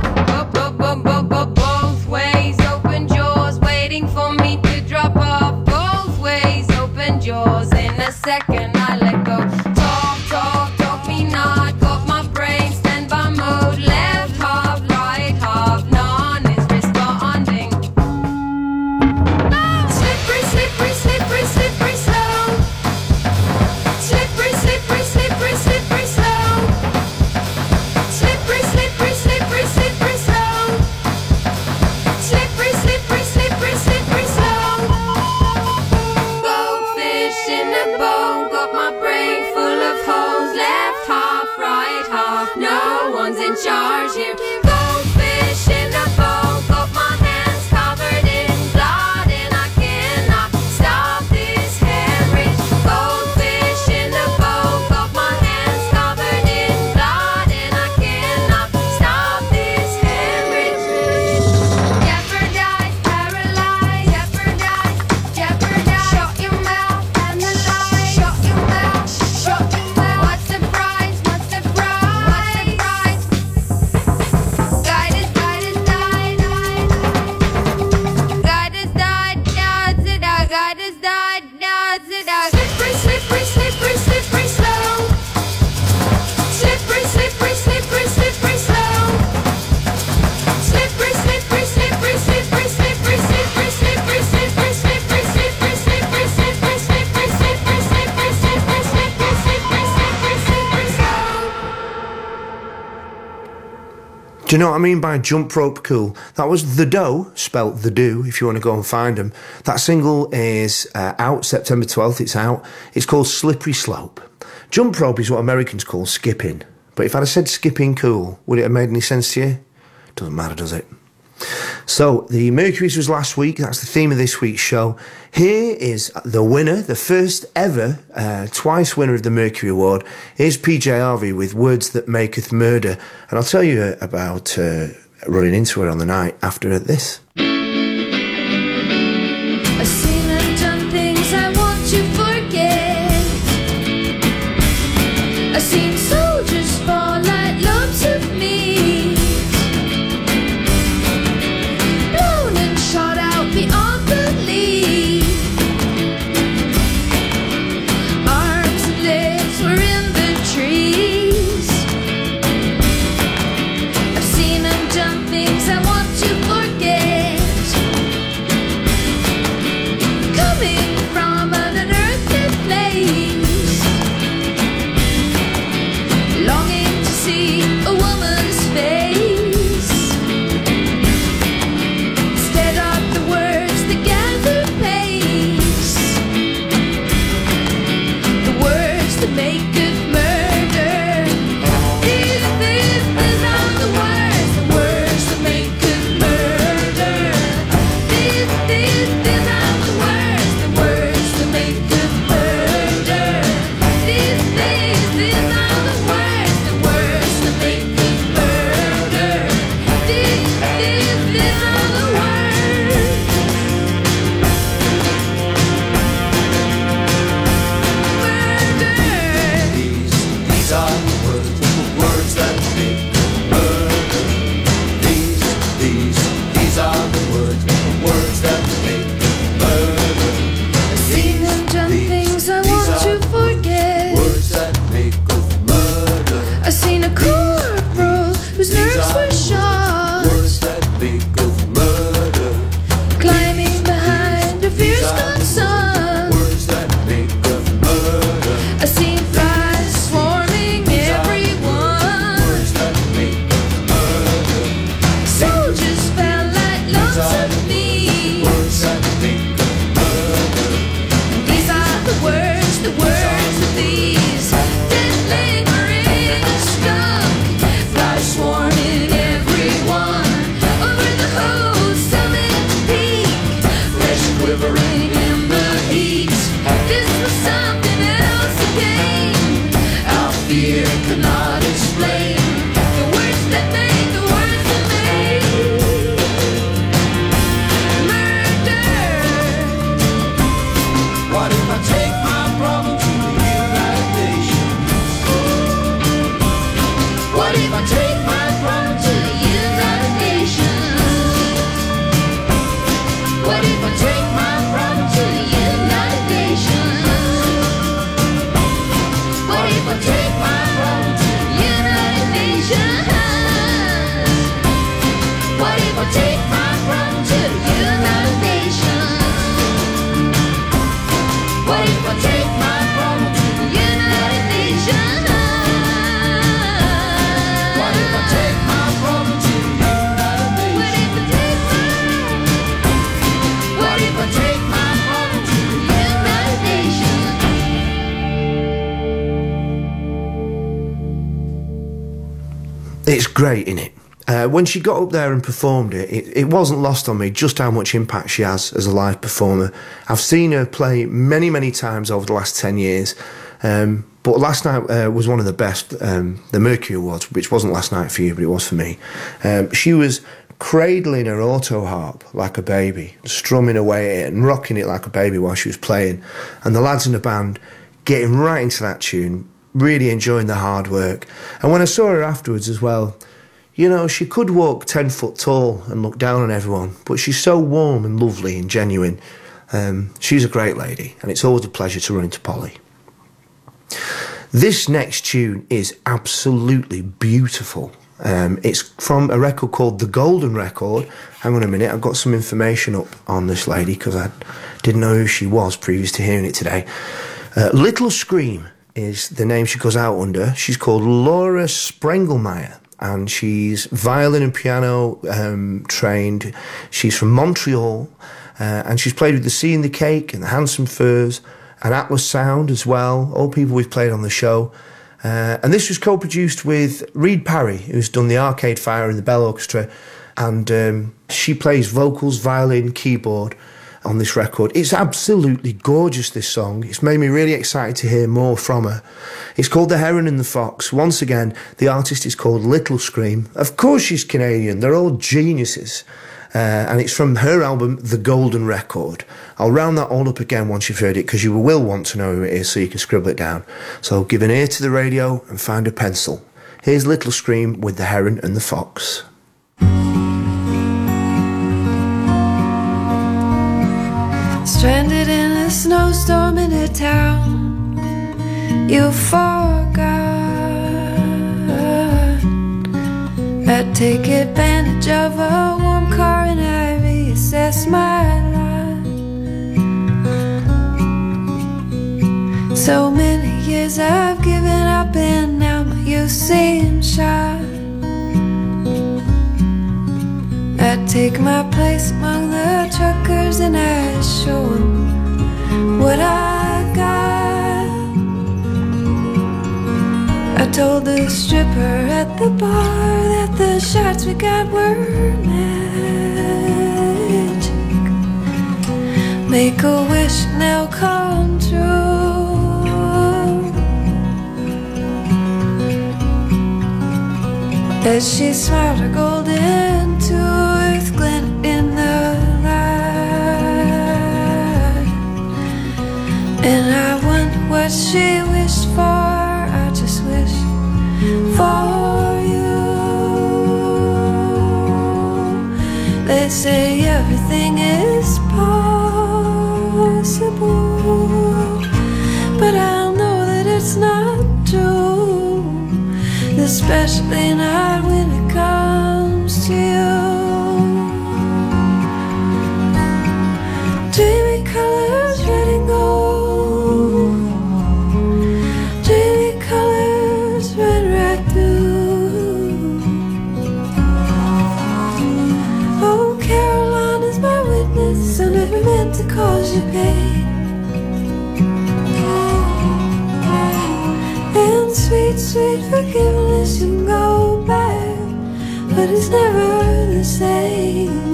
Both ways, open jaws, waiting for me to drop off. Both ways, open jaws. In a second, I let Do you know what I mean by Jump Rope Cool? That was The Doe, spelt The Do, if you want to go and find them. That single is out September 12th, it's out. It's called Slippery Slope. Jump rope is what Americans call skipping. But if I'd have said skipping cool, would it have made any sense to you? Doesn't matter, does it? So, the Mercury's was last week. That's the theme of this week's show. Here is the winner, the first ever twice winner of the Mercury Award. Here's PJ Harvey with Words That Maketh Murder. And I'll tell you about running into her on the night after this. I've seen and done things I want to forget. I've seen soldiers fall like lumps of meat, blown and shot out beyond belief. Arms and legs were in the trees. I've seen and done things I want to forget. Coming from an unearthly place, longing to see a woman's face. Instead of the words that gather pace, the words that make good murder. These are the words that make good murder. These are the words that make good murder. These are the words that make good murder. These are the These are the words that make murder. These are the words that make murder. I've seen and done things I want to forget. Words that make of murder. I've seen a corporal whose nerves were shot, Words that make of murder. climbing behind a fierce gun sun. Words that make of murder. I've seen flies swarming everyone. Words that make of murder. Soldiers fell like lumps of meat. Words that make of murder. These are the words of these, dead lingering a skunk. Flies swarming everyone over the whole summit peak. Flesh quivering in the heat. This was something else again. Our fear could not explain the words that made the words that made murder. What if I take my problem to the United Nations? What if I take my problem to the United Nations? What if I take my problem to the United Nations? What if I take my problem to the United Nations? What if I take my problem to the United Nations? What if I take my problem to the United Nations? What if I take my problem to the United Nations? What if I take my problem to the United Nations? It's great, innit? When she got up there and performed it wasn't lost on me just how much impact she has as a live performer. I've seen her play many, many times over the last 10 years. But last night was one of the best, the Mercury Awards, which wasn't last night for you, but it was for me. She was cradling her auto harp like a baby, strumming away at it and rocking it like a baby while she was playing. And the lads in the band getting right into that tune, really enjoying the hard work. And when I saw her afterwards as well, you know, she could walk 10 foot tall and look down on everyone, but she's so warm and lovely and genuine. She's a great lady, and it's always a pleasure to run into Polly. This next tune is absolutely beautiful. It's from a record called The Golden Record. Hang on a minute, I've got some information up on this lady because I didn't know who she was previous to hearing it today. Little Scream is the name she goes out under. She's called Laura Sprengelmeyer, and she's violin and piano trained. She's from Montreal, and she's played with the Sea and the Cake and the Handsome Furs and Atlas Sound as well, all people we've played on the show. And this was co-produced with Reed Parry, who's done the Arcade Fire and the Bell Orchestra, and she plays vocals, violin, keyboard on this record. It's absolutely gorgeous, this song. It's made me really excited to hear more from her. It's called The Heron and the Fox. Once again, the artist is called Little Scream. Of course she's Canadian. They're all geniuses. And it's from her album, The Golden Record. I'll round that all up again once you've heard it, because you will want to know who it is so you can scribble it down. So give an ear to the radio and find a pencil. Here's Little Scream with The Heron and the Fox. Stranded in a snowstorm in a town you forgot. I'd take advantage of a warm car and I reassess my life. So many years I've given up and now my youth seems shot. I take my place among the truckers and I show them what I got. I told the stripper at the bar that the shots we got were magic. Make a wish and they'll come true. As she smiled her golden tooth glint in the light, and I wonder what she wished for. I just wish for you. They say everything is possible, but I know that it's not true, especially not when it comes to you. Dreamy colors, red and gold. Dreamy colors, red right through. Oh, Caroline is my witness. I never meant to cause you pain. And sweet, sweet forgiveness, you can go back, but it's never the same.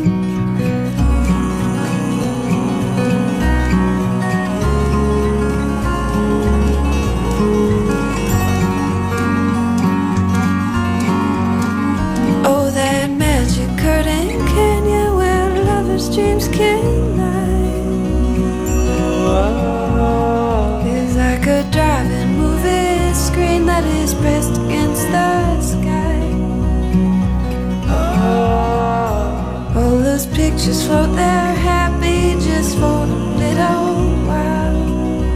Oh, that magic curtain canyon where lovers' dreams can lie is like a drive-in movie screen that is pressed against the sky. All those pictures float there happy just for a little while,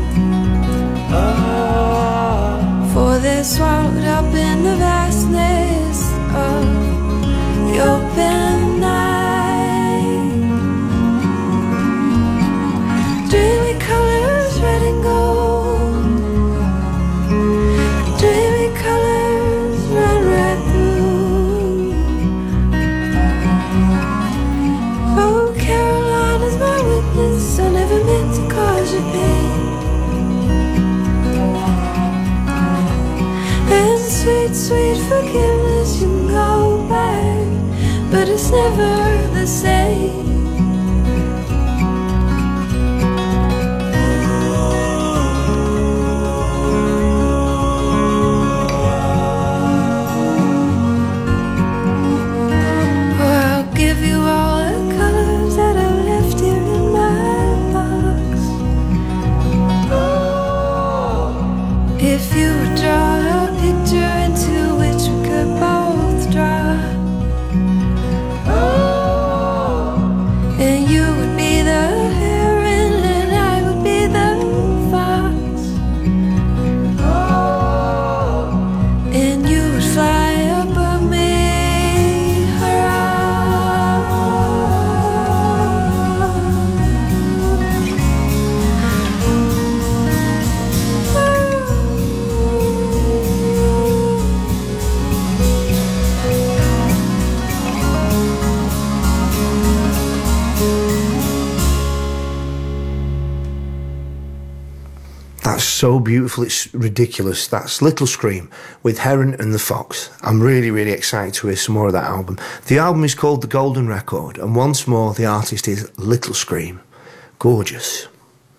for they're swallowed up in the vastness of the open night. Dreamy colors, red and gold. Dreamy colors run right through. Oh, Caroline is my witness. I never meant to cause you pain. And sweet, sweet forgiveness, you can go back, but it's never the same. Oh, I'll give you all the colors that I've left here in my box. If you would draw a picture into which we could both draw, and you would be the heron and I would be the fox, and you would fly above me. so beautiful, it's ridiculous. That's Little Scream with Heron and the Fox. I'm really, really excited to hear some more of that album. The album is called The Golden Record, and once more, the artist is Little Scream. Gorgeous.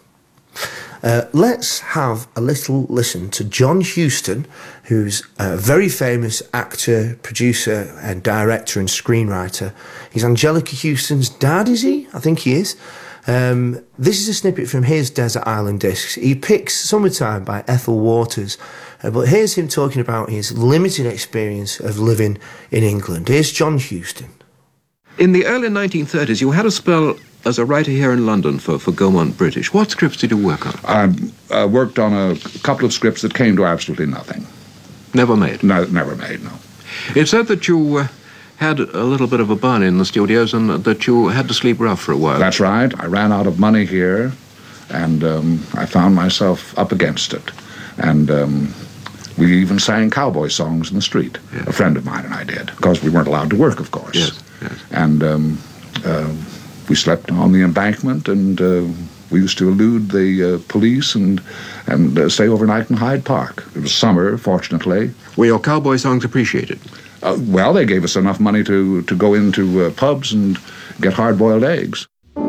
Let's have a little listen to John Huston, who's a very famous actor, producer and director and screenwriter. He's Angelica Houston's dad, is he? I think he is. This is a snippet from his Desert Island Discs. He picks Summertime by Ethel Waters, but here's him talking about his limited experience of living in England. Here's John Huston. In the early 1930s, you had a spell as a writer here in London for Gaumont British. What scripts did you work on? I worked on a couple of scripts that came to absolutely nothing. Never made? No, never made, no. It said that you had a little bit of a burn in the studios and that you had to sleep rough for a while. That's right. I ran out of money here, and I found myself up against it. And we even sang cowboy songs in the street. Yes. A friend of mine and I did, because we weren't allowed to work, of course. Yes, yes. And we slept on the embankment, and we used to elude the police and stay overnight in Hyde Park. It was summer, fortunately. Were your cowboy songs appreciated? Well, they gave us enough money to go into pubs and get hard-boiled eggs.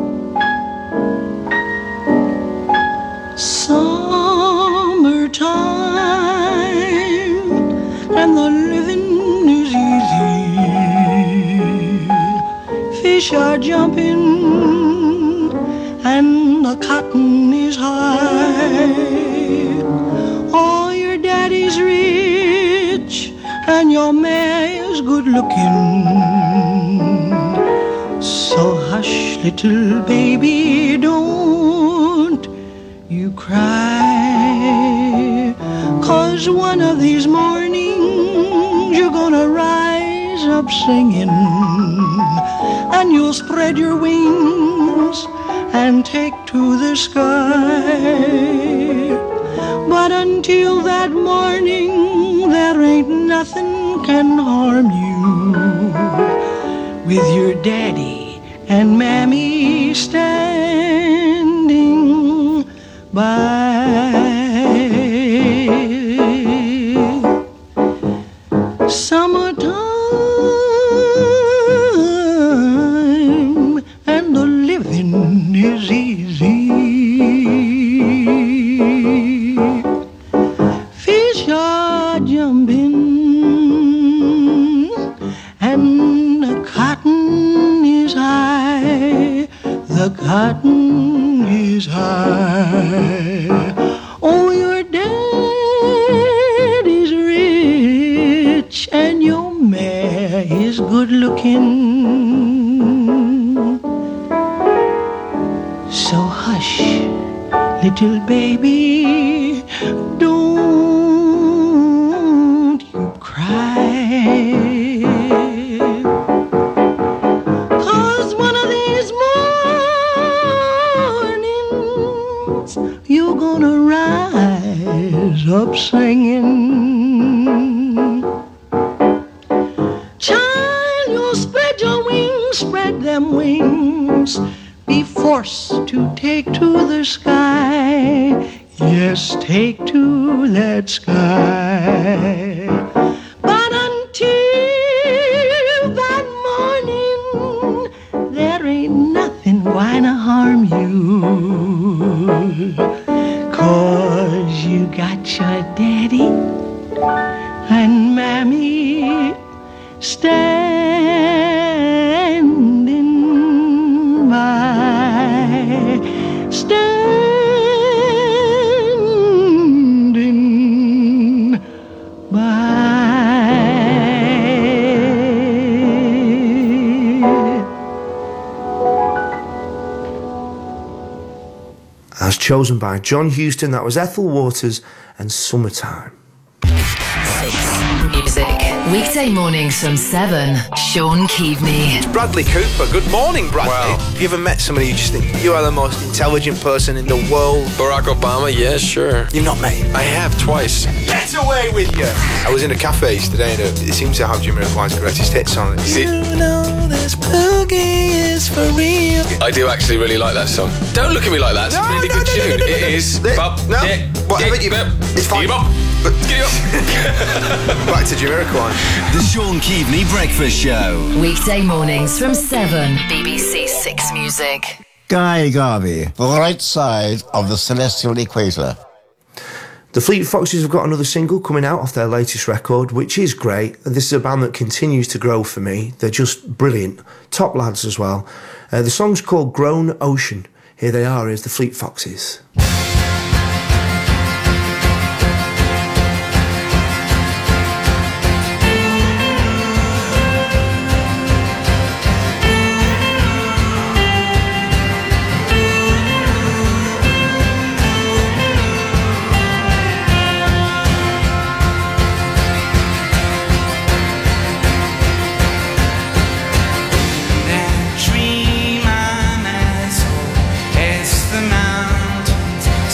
Summertime, and the living is easy. Fish are jumping, and the cotton is high. Oh, your daddy's rich, and your mare's good looking. So hush, little baby, don't you cry, 'cause one of these mornings you're gonna rise up singing, and you'll spread your wings and take to the sky. But until that morning, there ain't nothing can harm you, with your daddy and mammy standing by. Summertime, and the living is easy. Fish are jumping, and the cotton is high. The cotton is high. Oh, your daddy's rich, and your mare is good looking. So hush, little baby, don't you cry, 'cause one of these mornings you're gonna rise up singing. Child, you'll spread your wings, spread them wings, be forced to take to the sky. Yes, take to that sky. But until that morning, there ain't nothing gonna harm you, 'cause you got your daddy and mammy standing by, standing by. As chosen by John Huston, that was Ethel Waters and Summertime. 6 Music. Weekday mornings from 7. Sean Keaveney. Bradley Cooper. Good morning, Bradley. Wow. Have you ever met somebody you just think you are the most intelligent person in the world? Barack Obama, yeah, sure. You've not met him? I have twice. Get away with you! I was in a cafe today and it seems to have Jamiroquai's greatest hits on it. You know this boogie is for real. I do actually really like that song. Don't look at me like that. It's a really good tune. It is. It's fine. But back to Jamiroquai. The Sean Keaveney Breakfast Show. Weekday mornings from 7. BBC 6 Music. Guy Garvey, the right side of the celestial equator. The Fleet Foxes have got another single coming out off their latest record, which is great. This is a band that continues to grow for me. They're just brilliant. Top lads as well. The song's called Grown Ocean. Here they are, here's the Fleet Foxes. Dream I'm as old as the mountains.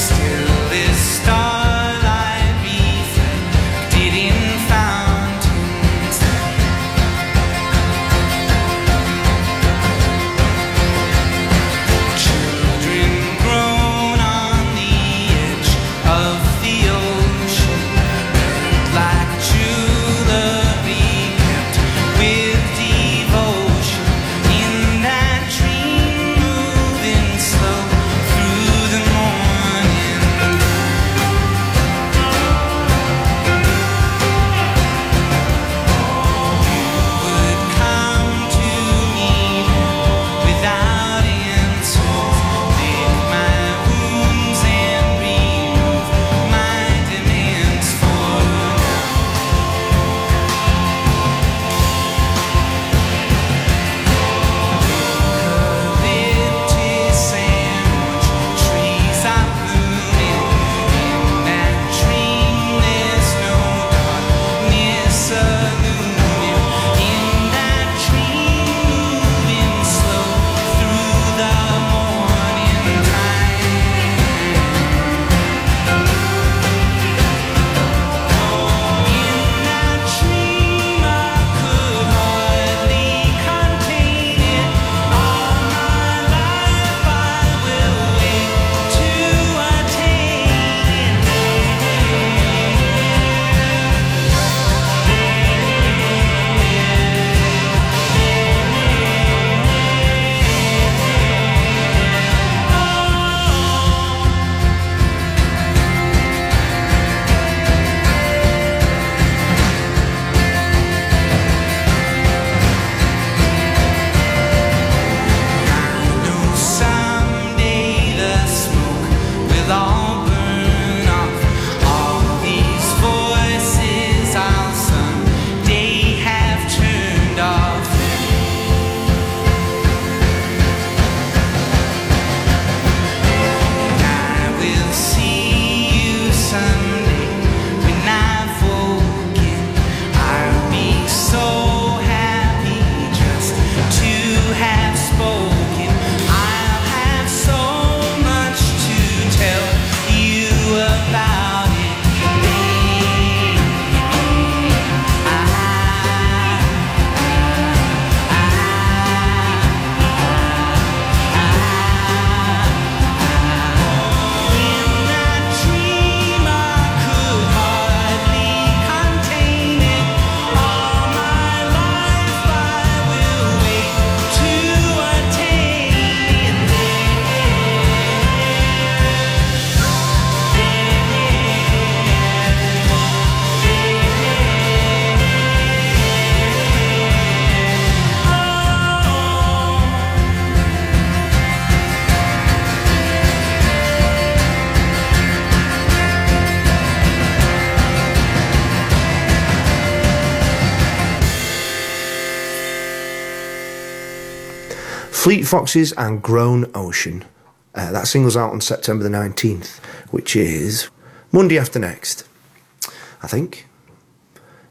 Fleet Foxes and Grown Ocean. That single's out on September the 19th, which is Monday after next, I think.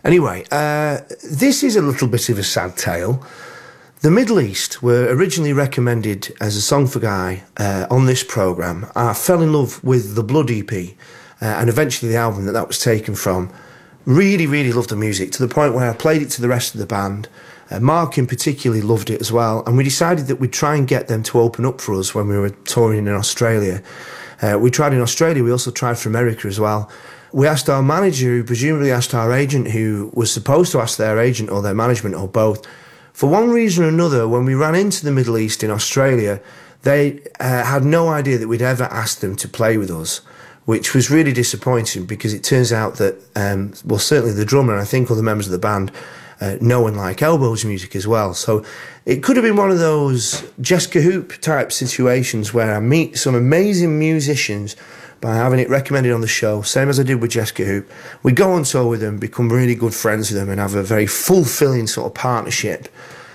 Anyway, this is a little bit of a sad tale. The Middle East were originally recommended as a song for Guy on this programme. I fell in love with the Blood EP and eventually the album that was taken from. Really, really loved the music to the point where I played it to the rest of the band. Mark in particularly loved it as well, and we decided that we'd try and get them to open up for us when we were touring in Australia. We tried in Australia, we also tried for America as well. We asked our manager, who presumably asked our agent, who was supposed to ask their agent or their management or both. For one reason or another, when we ran into the Middle East in Australia, they had no idea that we'd ever asked them to play with us, which was really disappointing because it turns out that, well, certainly the drummer and I think all the members of the band know and like Elbows music as well. So it could have been one of those Jessica Hoop type situations where I meet some amazing musicians by having it recommended on the show, same as I did with Jessica Hoop. We go on tour with them, become really good friends with them and have a very fulfilling sort of partnership.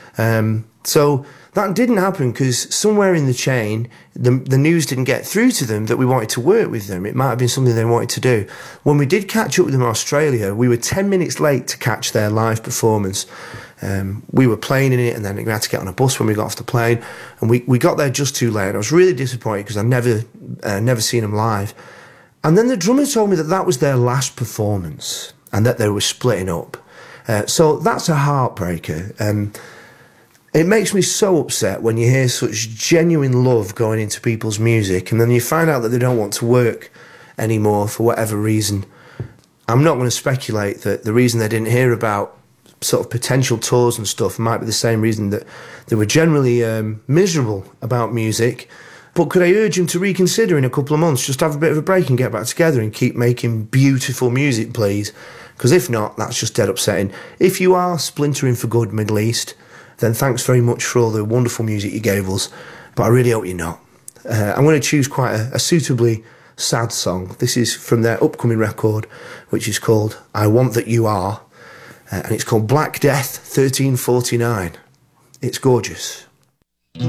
So that didn't happen because somewhere in the chain, the news didn't get through to them that we wanted to work with them. It might have been something they wanted to do. When we did catch up with them in Australia, we were 10 minutes late to catch their live performance. We were playing in it and then we had to get on a bus when we got off the plane, and we got there just too late. I was really disappointed because I'd never seen them live. And then the drummer told me that that was their last performance and that they were splitting up. So that's a heartbreaker. It makes me so upset when you hear such genuine love going into people's music and then you find out that they don't want to work anymore for whatever reason. I'm not going to speculate that the reason they didn't hear about sort of potential tours and stuff might be the same reason that they were generally miserable about music. But could I urge them to reconsider in a couple of months, just have a bit of a break and get back together and keep making beautiful music, please? Because if not, that's just dead upsetting. If you are splintering for good, Middle East, then thanks very much for all the wonderful music you gave us, but I really hope you're not. I'm going to choose quite a suitably sad song. This is from their upcoming record, which is called I Want That You Are, and it's called Black Death 1349. It's gorgeous. 2,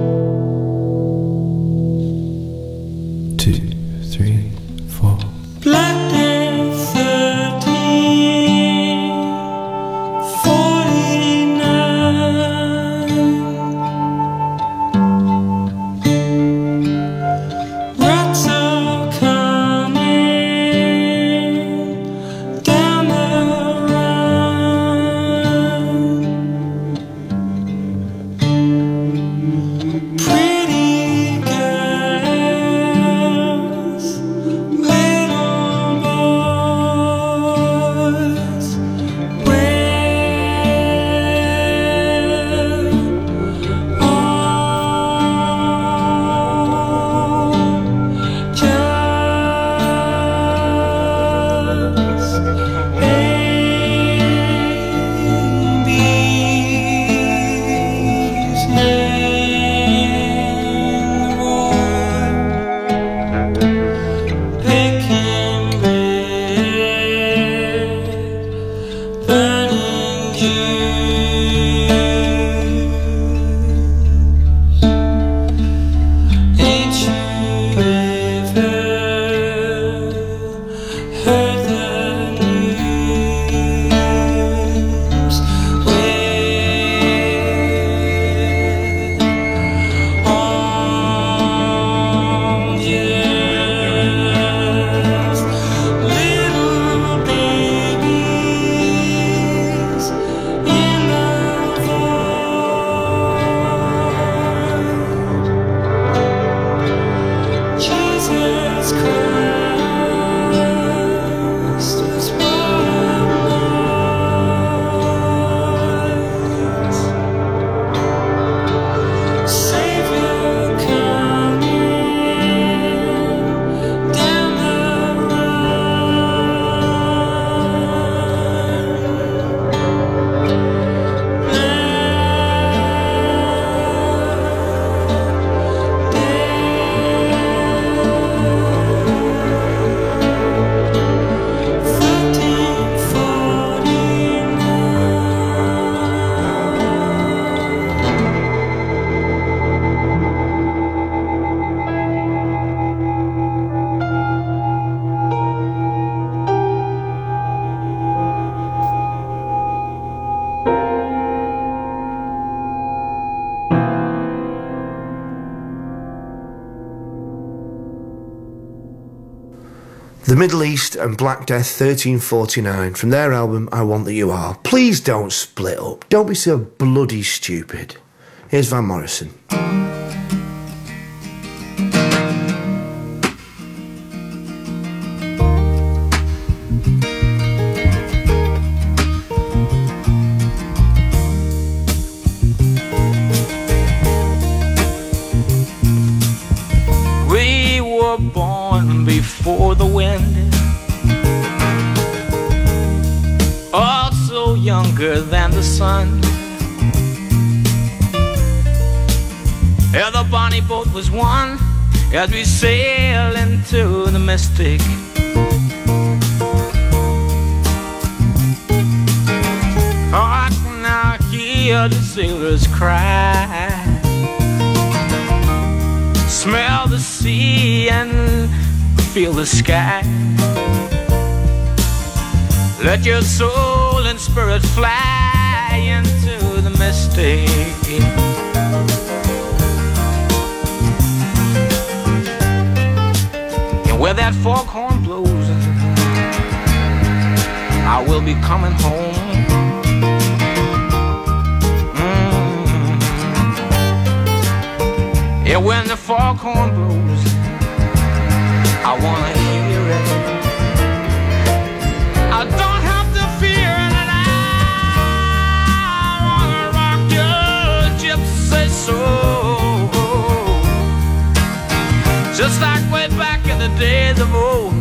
3, 4. Black Death 1349. Rats are coming down the run. The Middle East and Black Death 1349 from their album I Want That You Are. Please don't split up. Don't be so bloody stupid. Here's Van Morrison. We were born before the wind, also younger than the sun. Yeah, the bonnie boat was one as we sail into the mystic. Oh, I can now hear the sailors cry, smell the sea and feel the sky. Let your soul and spirit fly into the mystic. And where that foghorn blows, I will be coming home. Yeah, when the foghorn blows, I wanna hear it. I don't have to fear it, and I wanna rock your gypsy soul, just like way back in the days of old.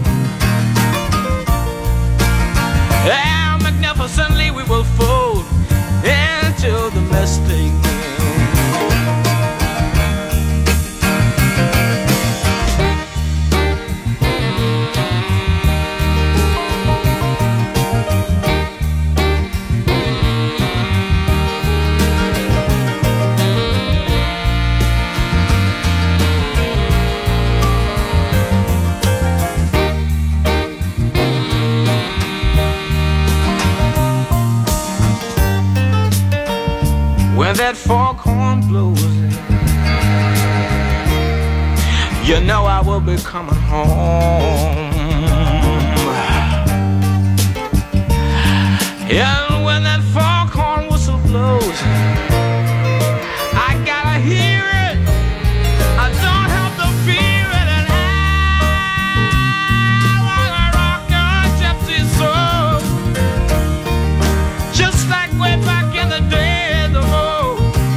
Yeah, magnificently we will fold into the mystic. When that foghorn blows, you know I will be coming home. And when that foghorn whistle blows, I gotta hear it. I don't have to fear it, and I wanna rock your gypsy soul, just like way back in the days of old.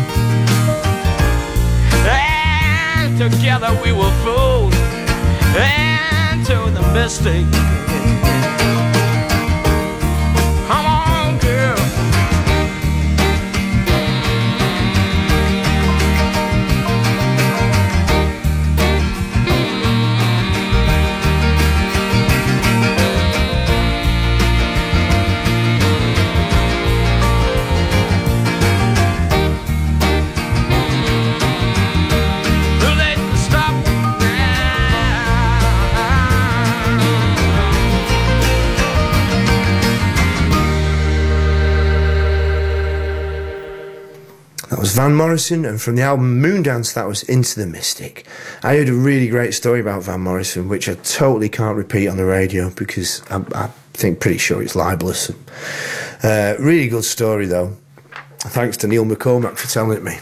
And together we will float into the mystic. Come on, girl. Van Morrison, and from the album Moondance, that was Into the Mystic. I heard a really great story about Van Morrison, which I totally can't repeat on the radio because I think pretty sure it's libelous. Really good story though. Thanks to Neil McCormack for telling it me.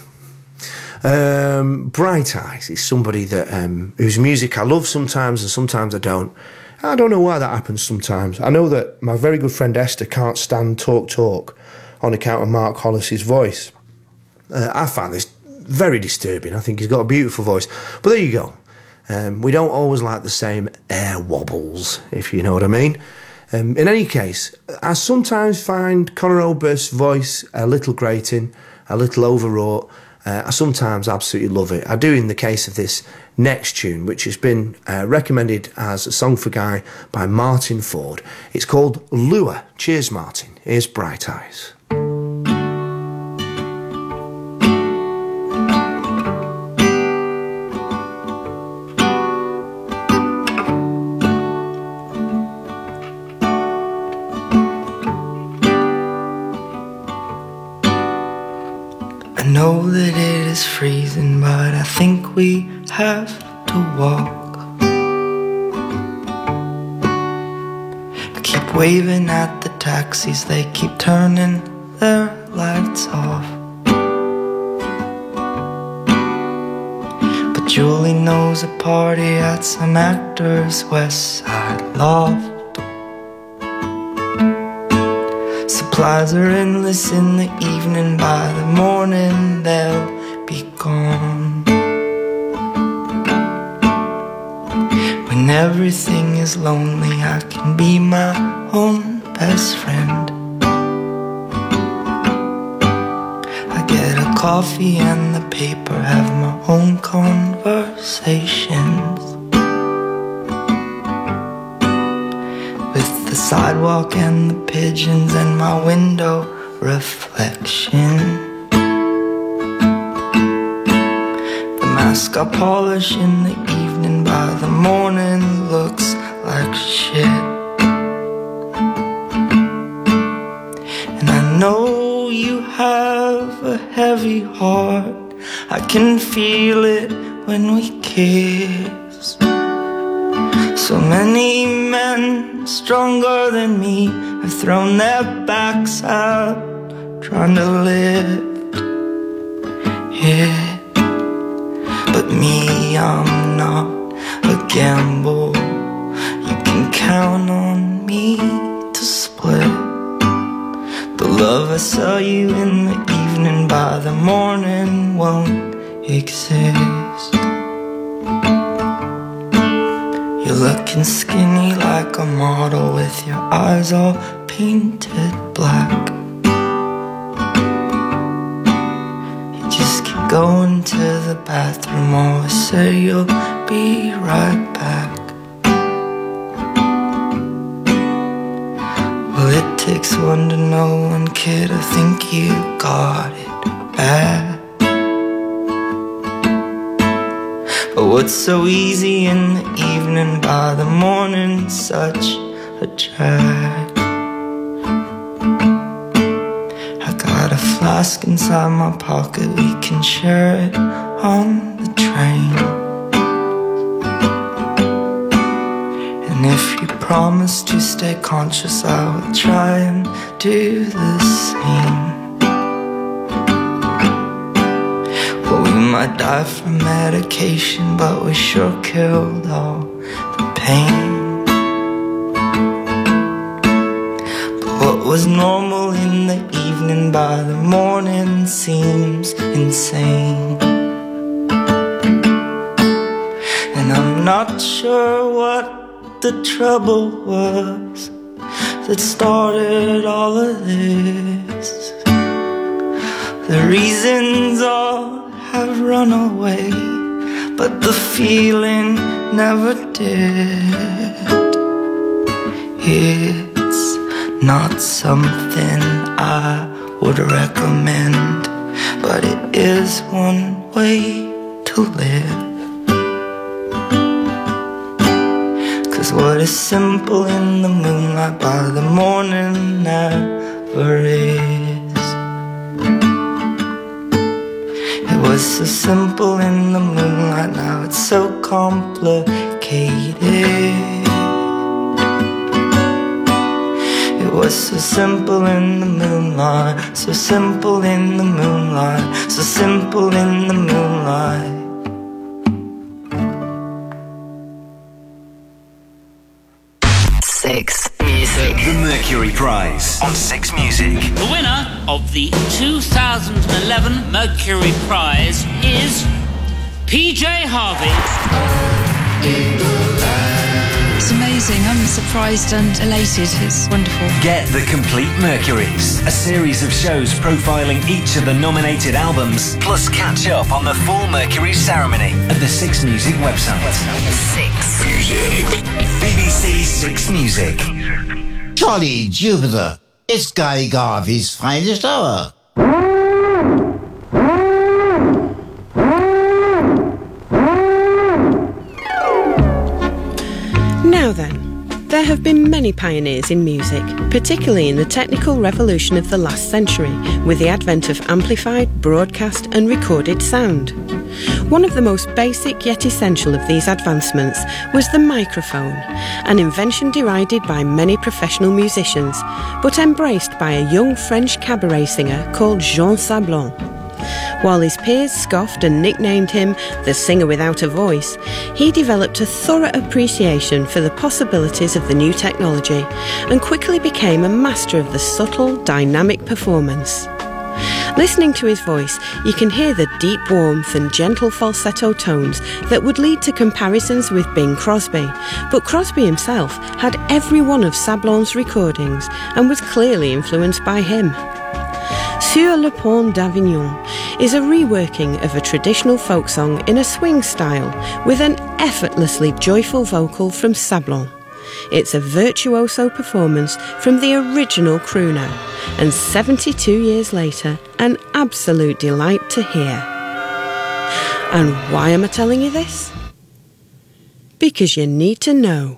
Bright Eyes is somebody that whose music I love sometimes and sometimes I don't. I don't know why that happens sometimes. I know that my very good friend Esther can't stand Talk on account of Mark Hollis's voice. I find this very disturbing. I think he's got a beautiful voice. But there you go. We don't always like the same air wobbles, if you know what I mean. In any case, I sometimes find Conor Oberst's voice a little grating, a little overwrought. I sometimes absolutely love it. I do in the case of this next tune, which has been recommended as a song for Guy by Martin Ford. It's called Lure. Cheers, Martin. Here's Bright Eyes. I know that it is freezing, but I think we have to walk. waving at the taxis, they keep turning their lights off. But Julie knows a party at some actor's West Side loft. Supplies are endless in the evening, by the morning they'll be gone. When everything is lonely, I can be my own best friend. I get a coffee and the paper, have my own conversations with the sidewalk and the pigeons and my window reflection. The mask I polish in the evening, by the morning looks like shit. And I know you have a heavy heart, I can feel it when we kiss. So many men stronger than me have thrown their backs out trying to lift it. But me, I'm not a gamble. You can count on me to split the love I sell you in the evening, by the morning won't exist. You're looking skinny like a model with your eyes all painted black. You just keep going to the bathroom, always say you'll be right back. Well, it takes one to know one, kid, I think you got it bad. But what's so easy in the evening, by the morning such a drag. I got a flask inside my pocket, we can share it on the train. And if you promise to stay conscious, I will try and do the same. Well, we might die from medication, but we sure killed all the pain. But what was normal in the evening, by the morning seems insane. And I'm not sure what the trouble was that started all of this. The reasons all have run away, but the feeling never did. It's not something I would recommend, but it is one way to live. Cause what is simple in the moonlight, by the morning never is. It was so simple in the moonlight, now it's so complicated. It was so simple in the moonlight, so simple in the moonlight, so simple in the moonlight. Six Music. The Mercury Prize on Six Music. The winner of the 2011 Mercury Prize is PJ Harvey. It's amazing. I'm surprised and elated. It's wonderful. Get the Complete Mercuries, a series of shows profiling each of the nominated albums, plus catch up on the full Mercury ceremony at the Six Music website. Six Music. BBC Six Music. Jolly Jupiter, it's Guy Garvey's finest hour. Now then, There have been many pioneers in music, particularly in the technical revolution of the last century, with the advent of amplified, broadcast and recorded sound. One of the most basic yet essential of these advancements was the microphone, an invention derided by many professional musicians, but embraced by a young French cabaret singer called Jean Sablon. While his peers scoffed and nicknamed him the singer without a voice, he developed a thorough appreciation for the possibilities of the new technology and quickly became a master of the subtle, dynamic performance. Listening to his voice, you can hear the deep warmth and gentle falsetto tones that would lead to comparisons with Bing Crosby, but Crosby himself had every one of Sablon's recordings and was clearly influenced by him. Sur le Pont d'Avignon is a reworking of a traditional folk song in a swing style with an effortlessly joyful vocal from Sablon. It's a virtuoso performance from the original crooner, and 72 years later, an absolute delight to hear. And why am I telling you this? Because you need to know.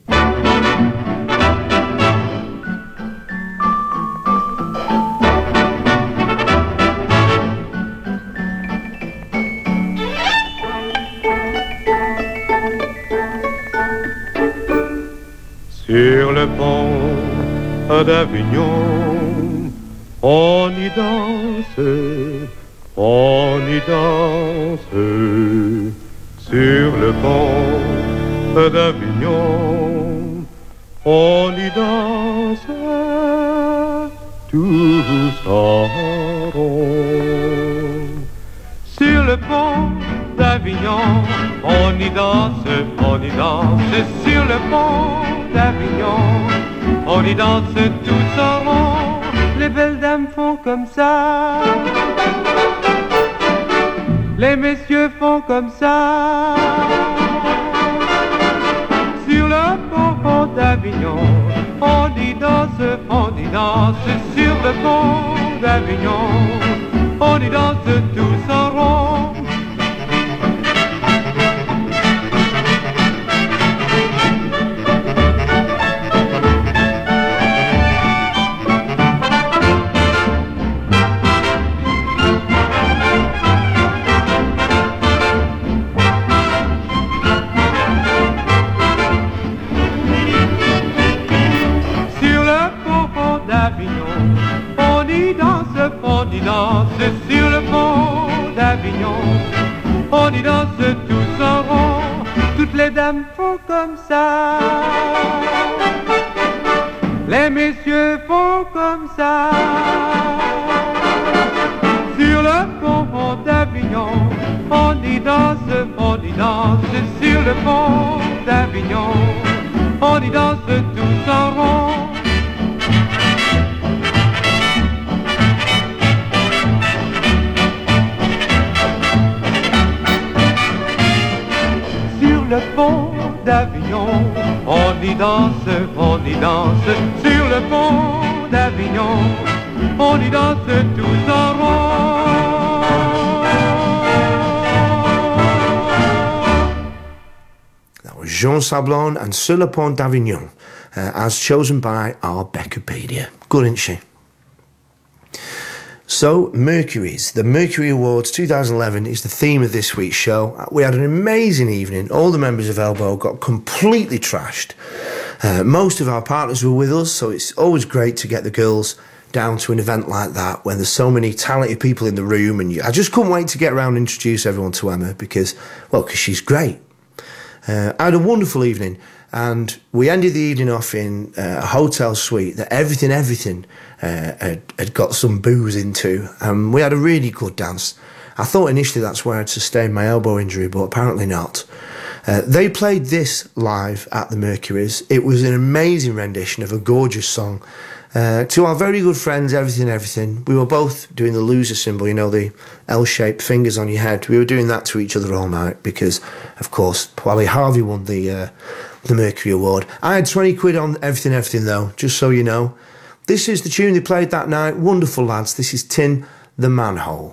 Sur le pont d'Avignon, on y danse, on y danse. Sur le pont d'Avignon, on y danse, tous en rond. Sur le pont d'Avignon, on y danse, sur le pont d'Avignon, on y danse tous en rond. Les belles dames font comme ça, les messieurs font comme ça. Sur le pont d'Avignon, on y danse, sur le pont d'Avignon, on y danse tous en rond. Sur le pont d'Avignon, on y danse tous en rond. Toutes les dames font comme ça, les messieurs font comme ça. Sur le pont d'Avignon, on y danse, sur le pont d'Avignon, on y danse tous en rond. Le pont d'Avignon, on y danse, sur le pont d'Avignon, on y danse tous en rond. That was Jean Sablon and Sur le Pont d'Avignon, as chosen by our Beckopedia. Good, isn't she? So, Mercury's. The Mercury Awards 2011 is the theme of this week's show. We had an amazing evening. All the members of Elbow got completely trashed. Most of our partners were with us, so it's always great to get the girls down to an event like that when there's so many talented people in the room. And I just couldn't wait to get around and introduce everyone to Emma because she's great. I had a wonderful evening, and we ended the evening off in a hotel suite that everything had got some booze into, and we had a really good dance. I thought initially that's where I'd sustained my elbow injury, but apparently not. They played this live at the Mercury's. It was an amazing rendition of a gorgeous song. To our very good friends, Everything, we were both doing the loser symbol, the L-shaped fingers on your head. We were doing that to each other all night because, of course, Wally Harvey won the Mercury Award. I had 20 quid on Everything though, just so you know. This is the tune they played that night. Wonderful lads. This is Tin the Manhole.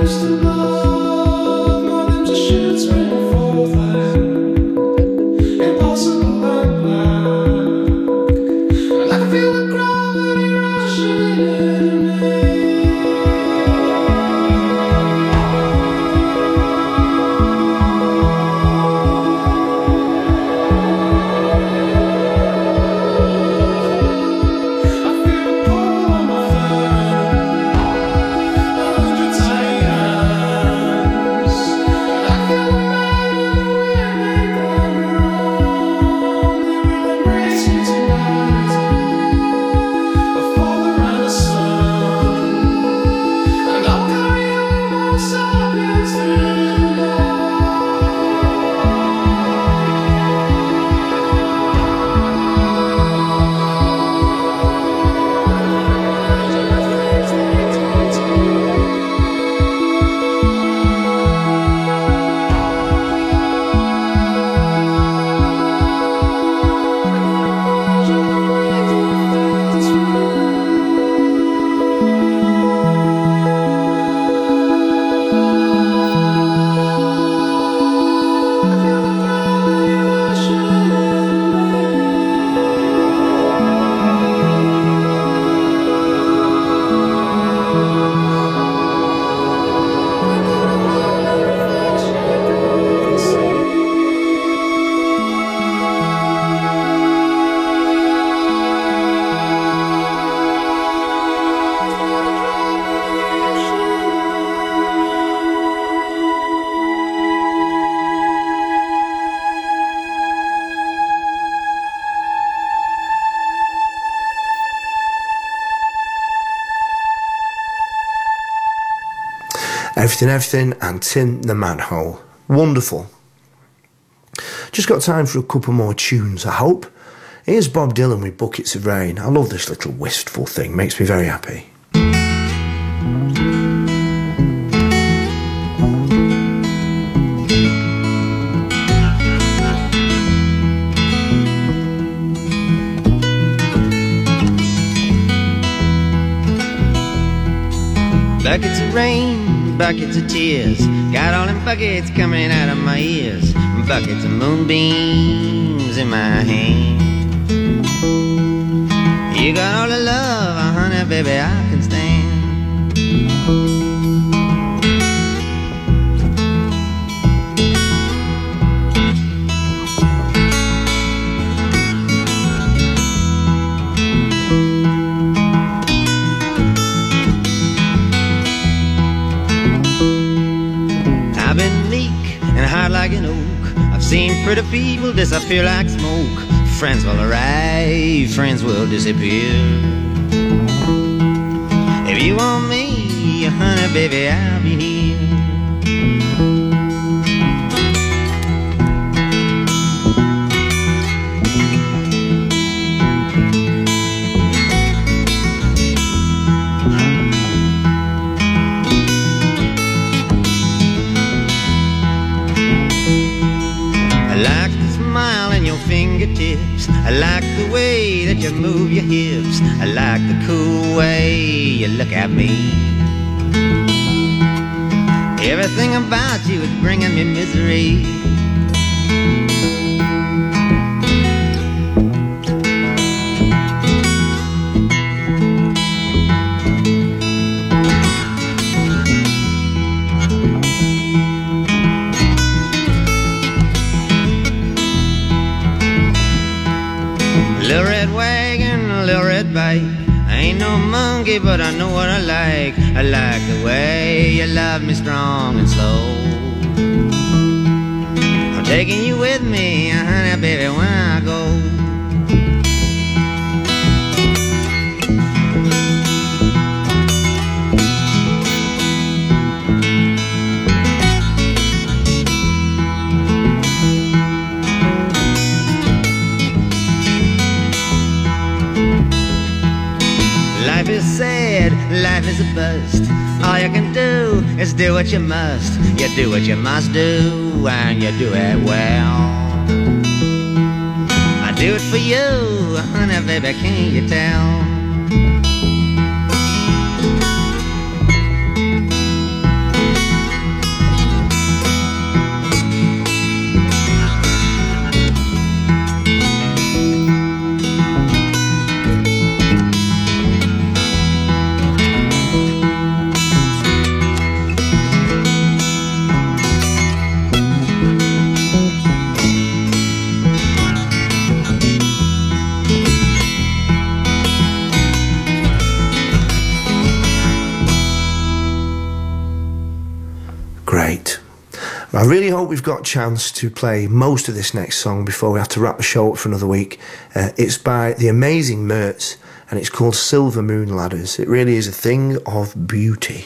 Everything and Tim the Manhole. Wonderful. Just got time for a couple more tunes, I hope. Here's Bob Dylan with Buckets of Rain. I love this little wistful thing, makes me very happy. Buckets of rain, buckets of tears, got all them buckets coming out of my ears, buckets of moonbeams in my hand. You got all the love, honey, baby, I can stand. I've been meek and hard like an oak. I've seen pretty people disappear like smoke. Friends will arrive, friends will disappear. If you want me, honey, baby, I'll be here. Fingertips. I like the way that you move your hips. I like the cool way you look at me. Everything about you is bringing me misery. Little red wagon, little red bike. I ain't no monkey, but I know what I like. I like the way you love me strong and slow. I'm taking you with me, honey, baby, when I go. Life is sad, life is a bust. All you can do is do what you must. You do what you must do, and you do it well. I do it for you, honey, baby, can't you tell? Great. I really hope we've got a chance to play most of this next song before we have to wrap the show up for another week. It's by the amazing Mertz, and it's called Silver Moon Ladders. It really is a thing of beauty.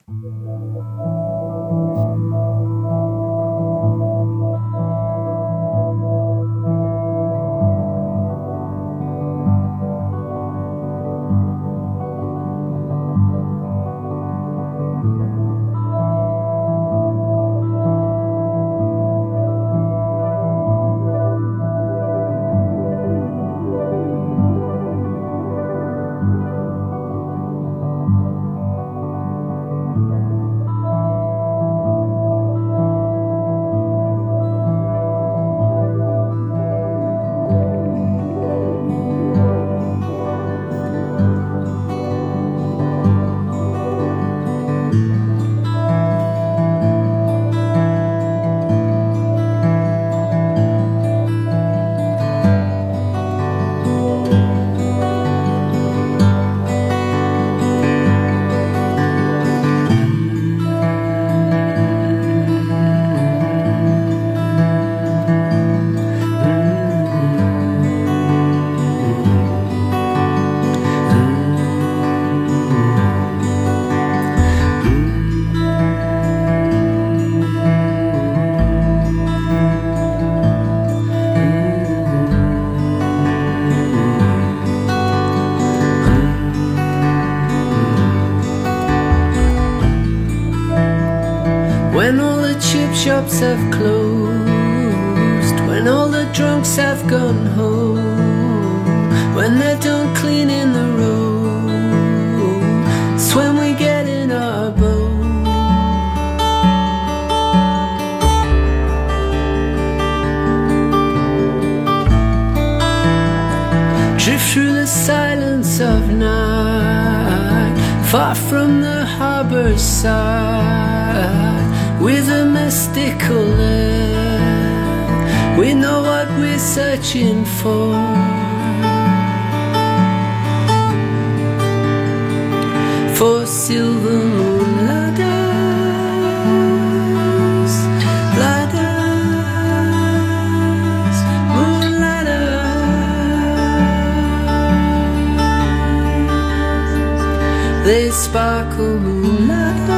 When all the chip shops have closed, when all the drunks have gone home, when they're done cleaning the roads, when we get in our boat. Drift through the silence of night, far from the harbour side, with a mystical air. We know what we're searching for. For silver moon ladders, ladders, moon ladders. They sparkle, moon ladders.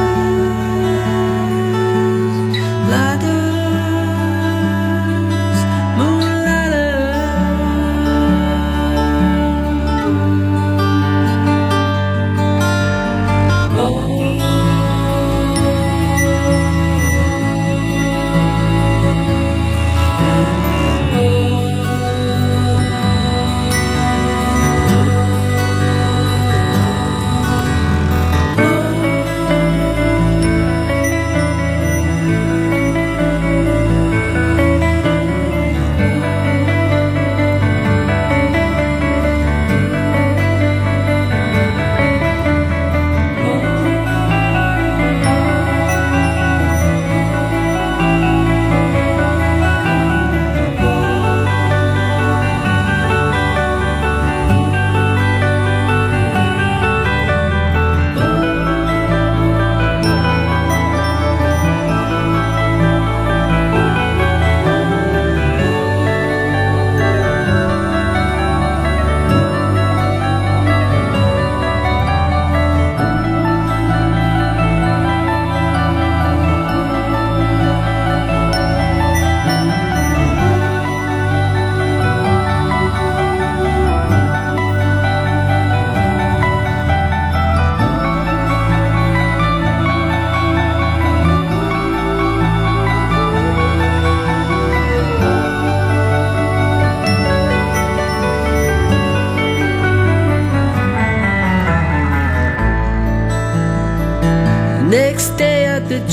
Next day at the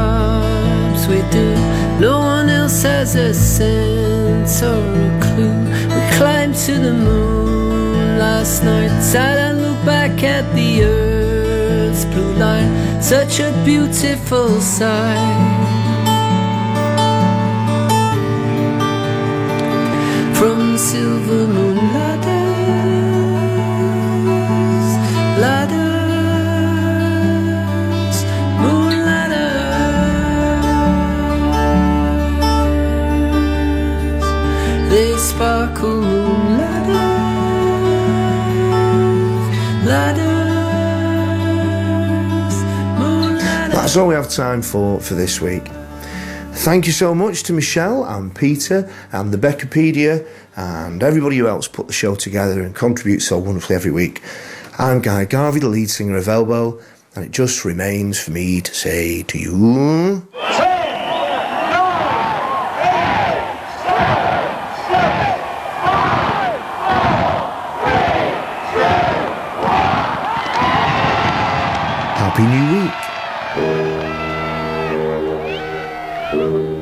jobs we do, no one else has a sense or a clue. We climbed to the moon last night, sat and looked back at the earth's blue line. Such a beautiful sight. From silver moon ladders, ladders, moon ladders. sparkle ladders, moon ladders. That's all we have time for this week. Thank you so much to Michelle and Peter and the Beccapedia and everybody who else put the show together and contributes so wonderfully every week. I'm Guy Garvey, the lead singer of Elbow, and it just remains for me to say to you... Happy New Week.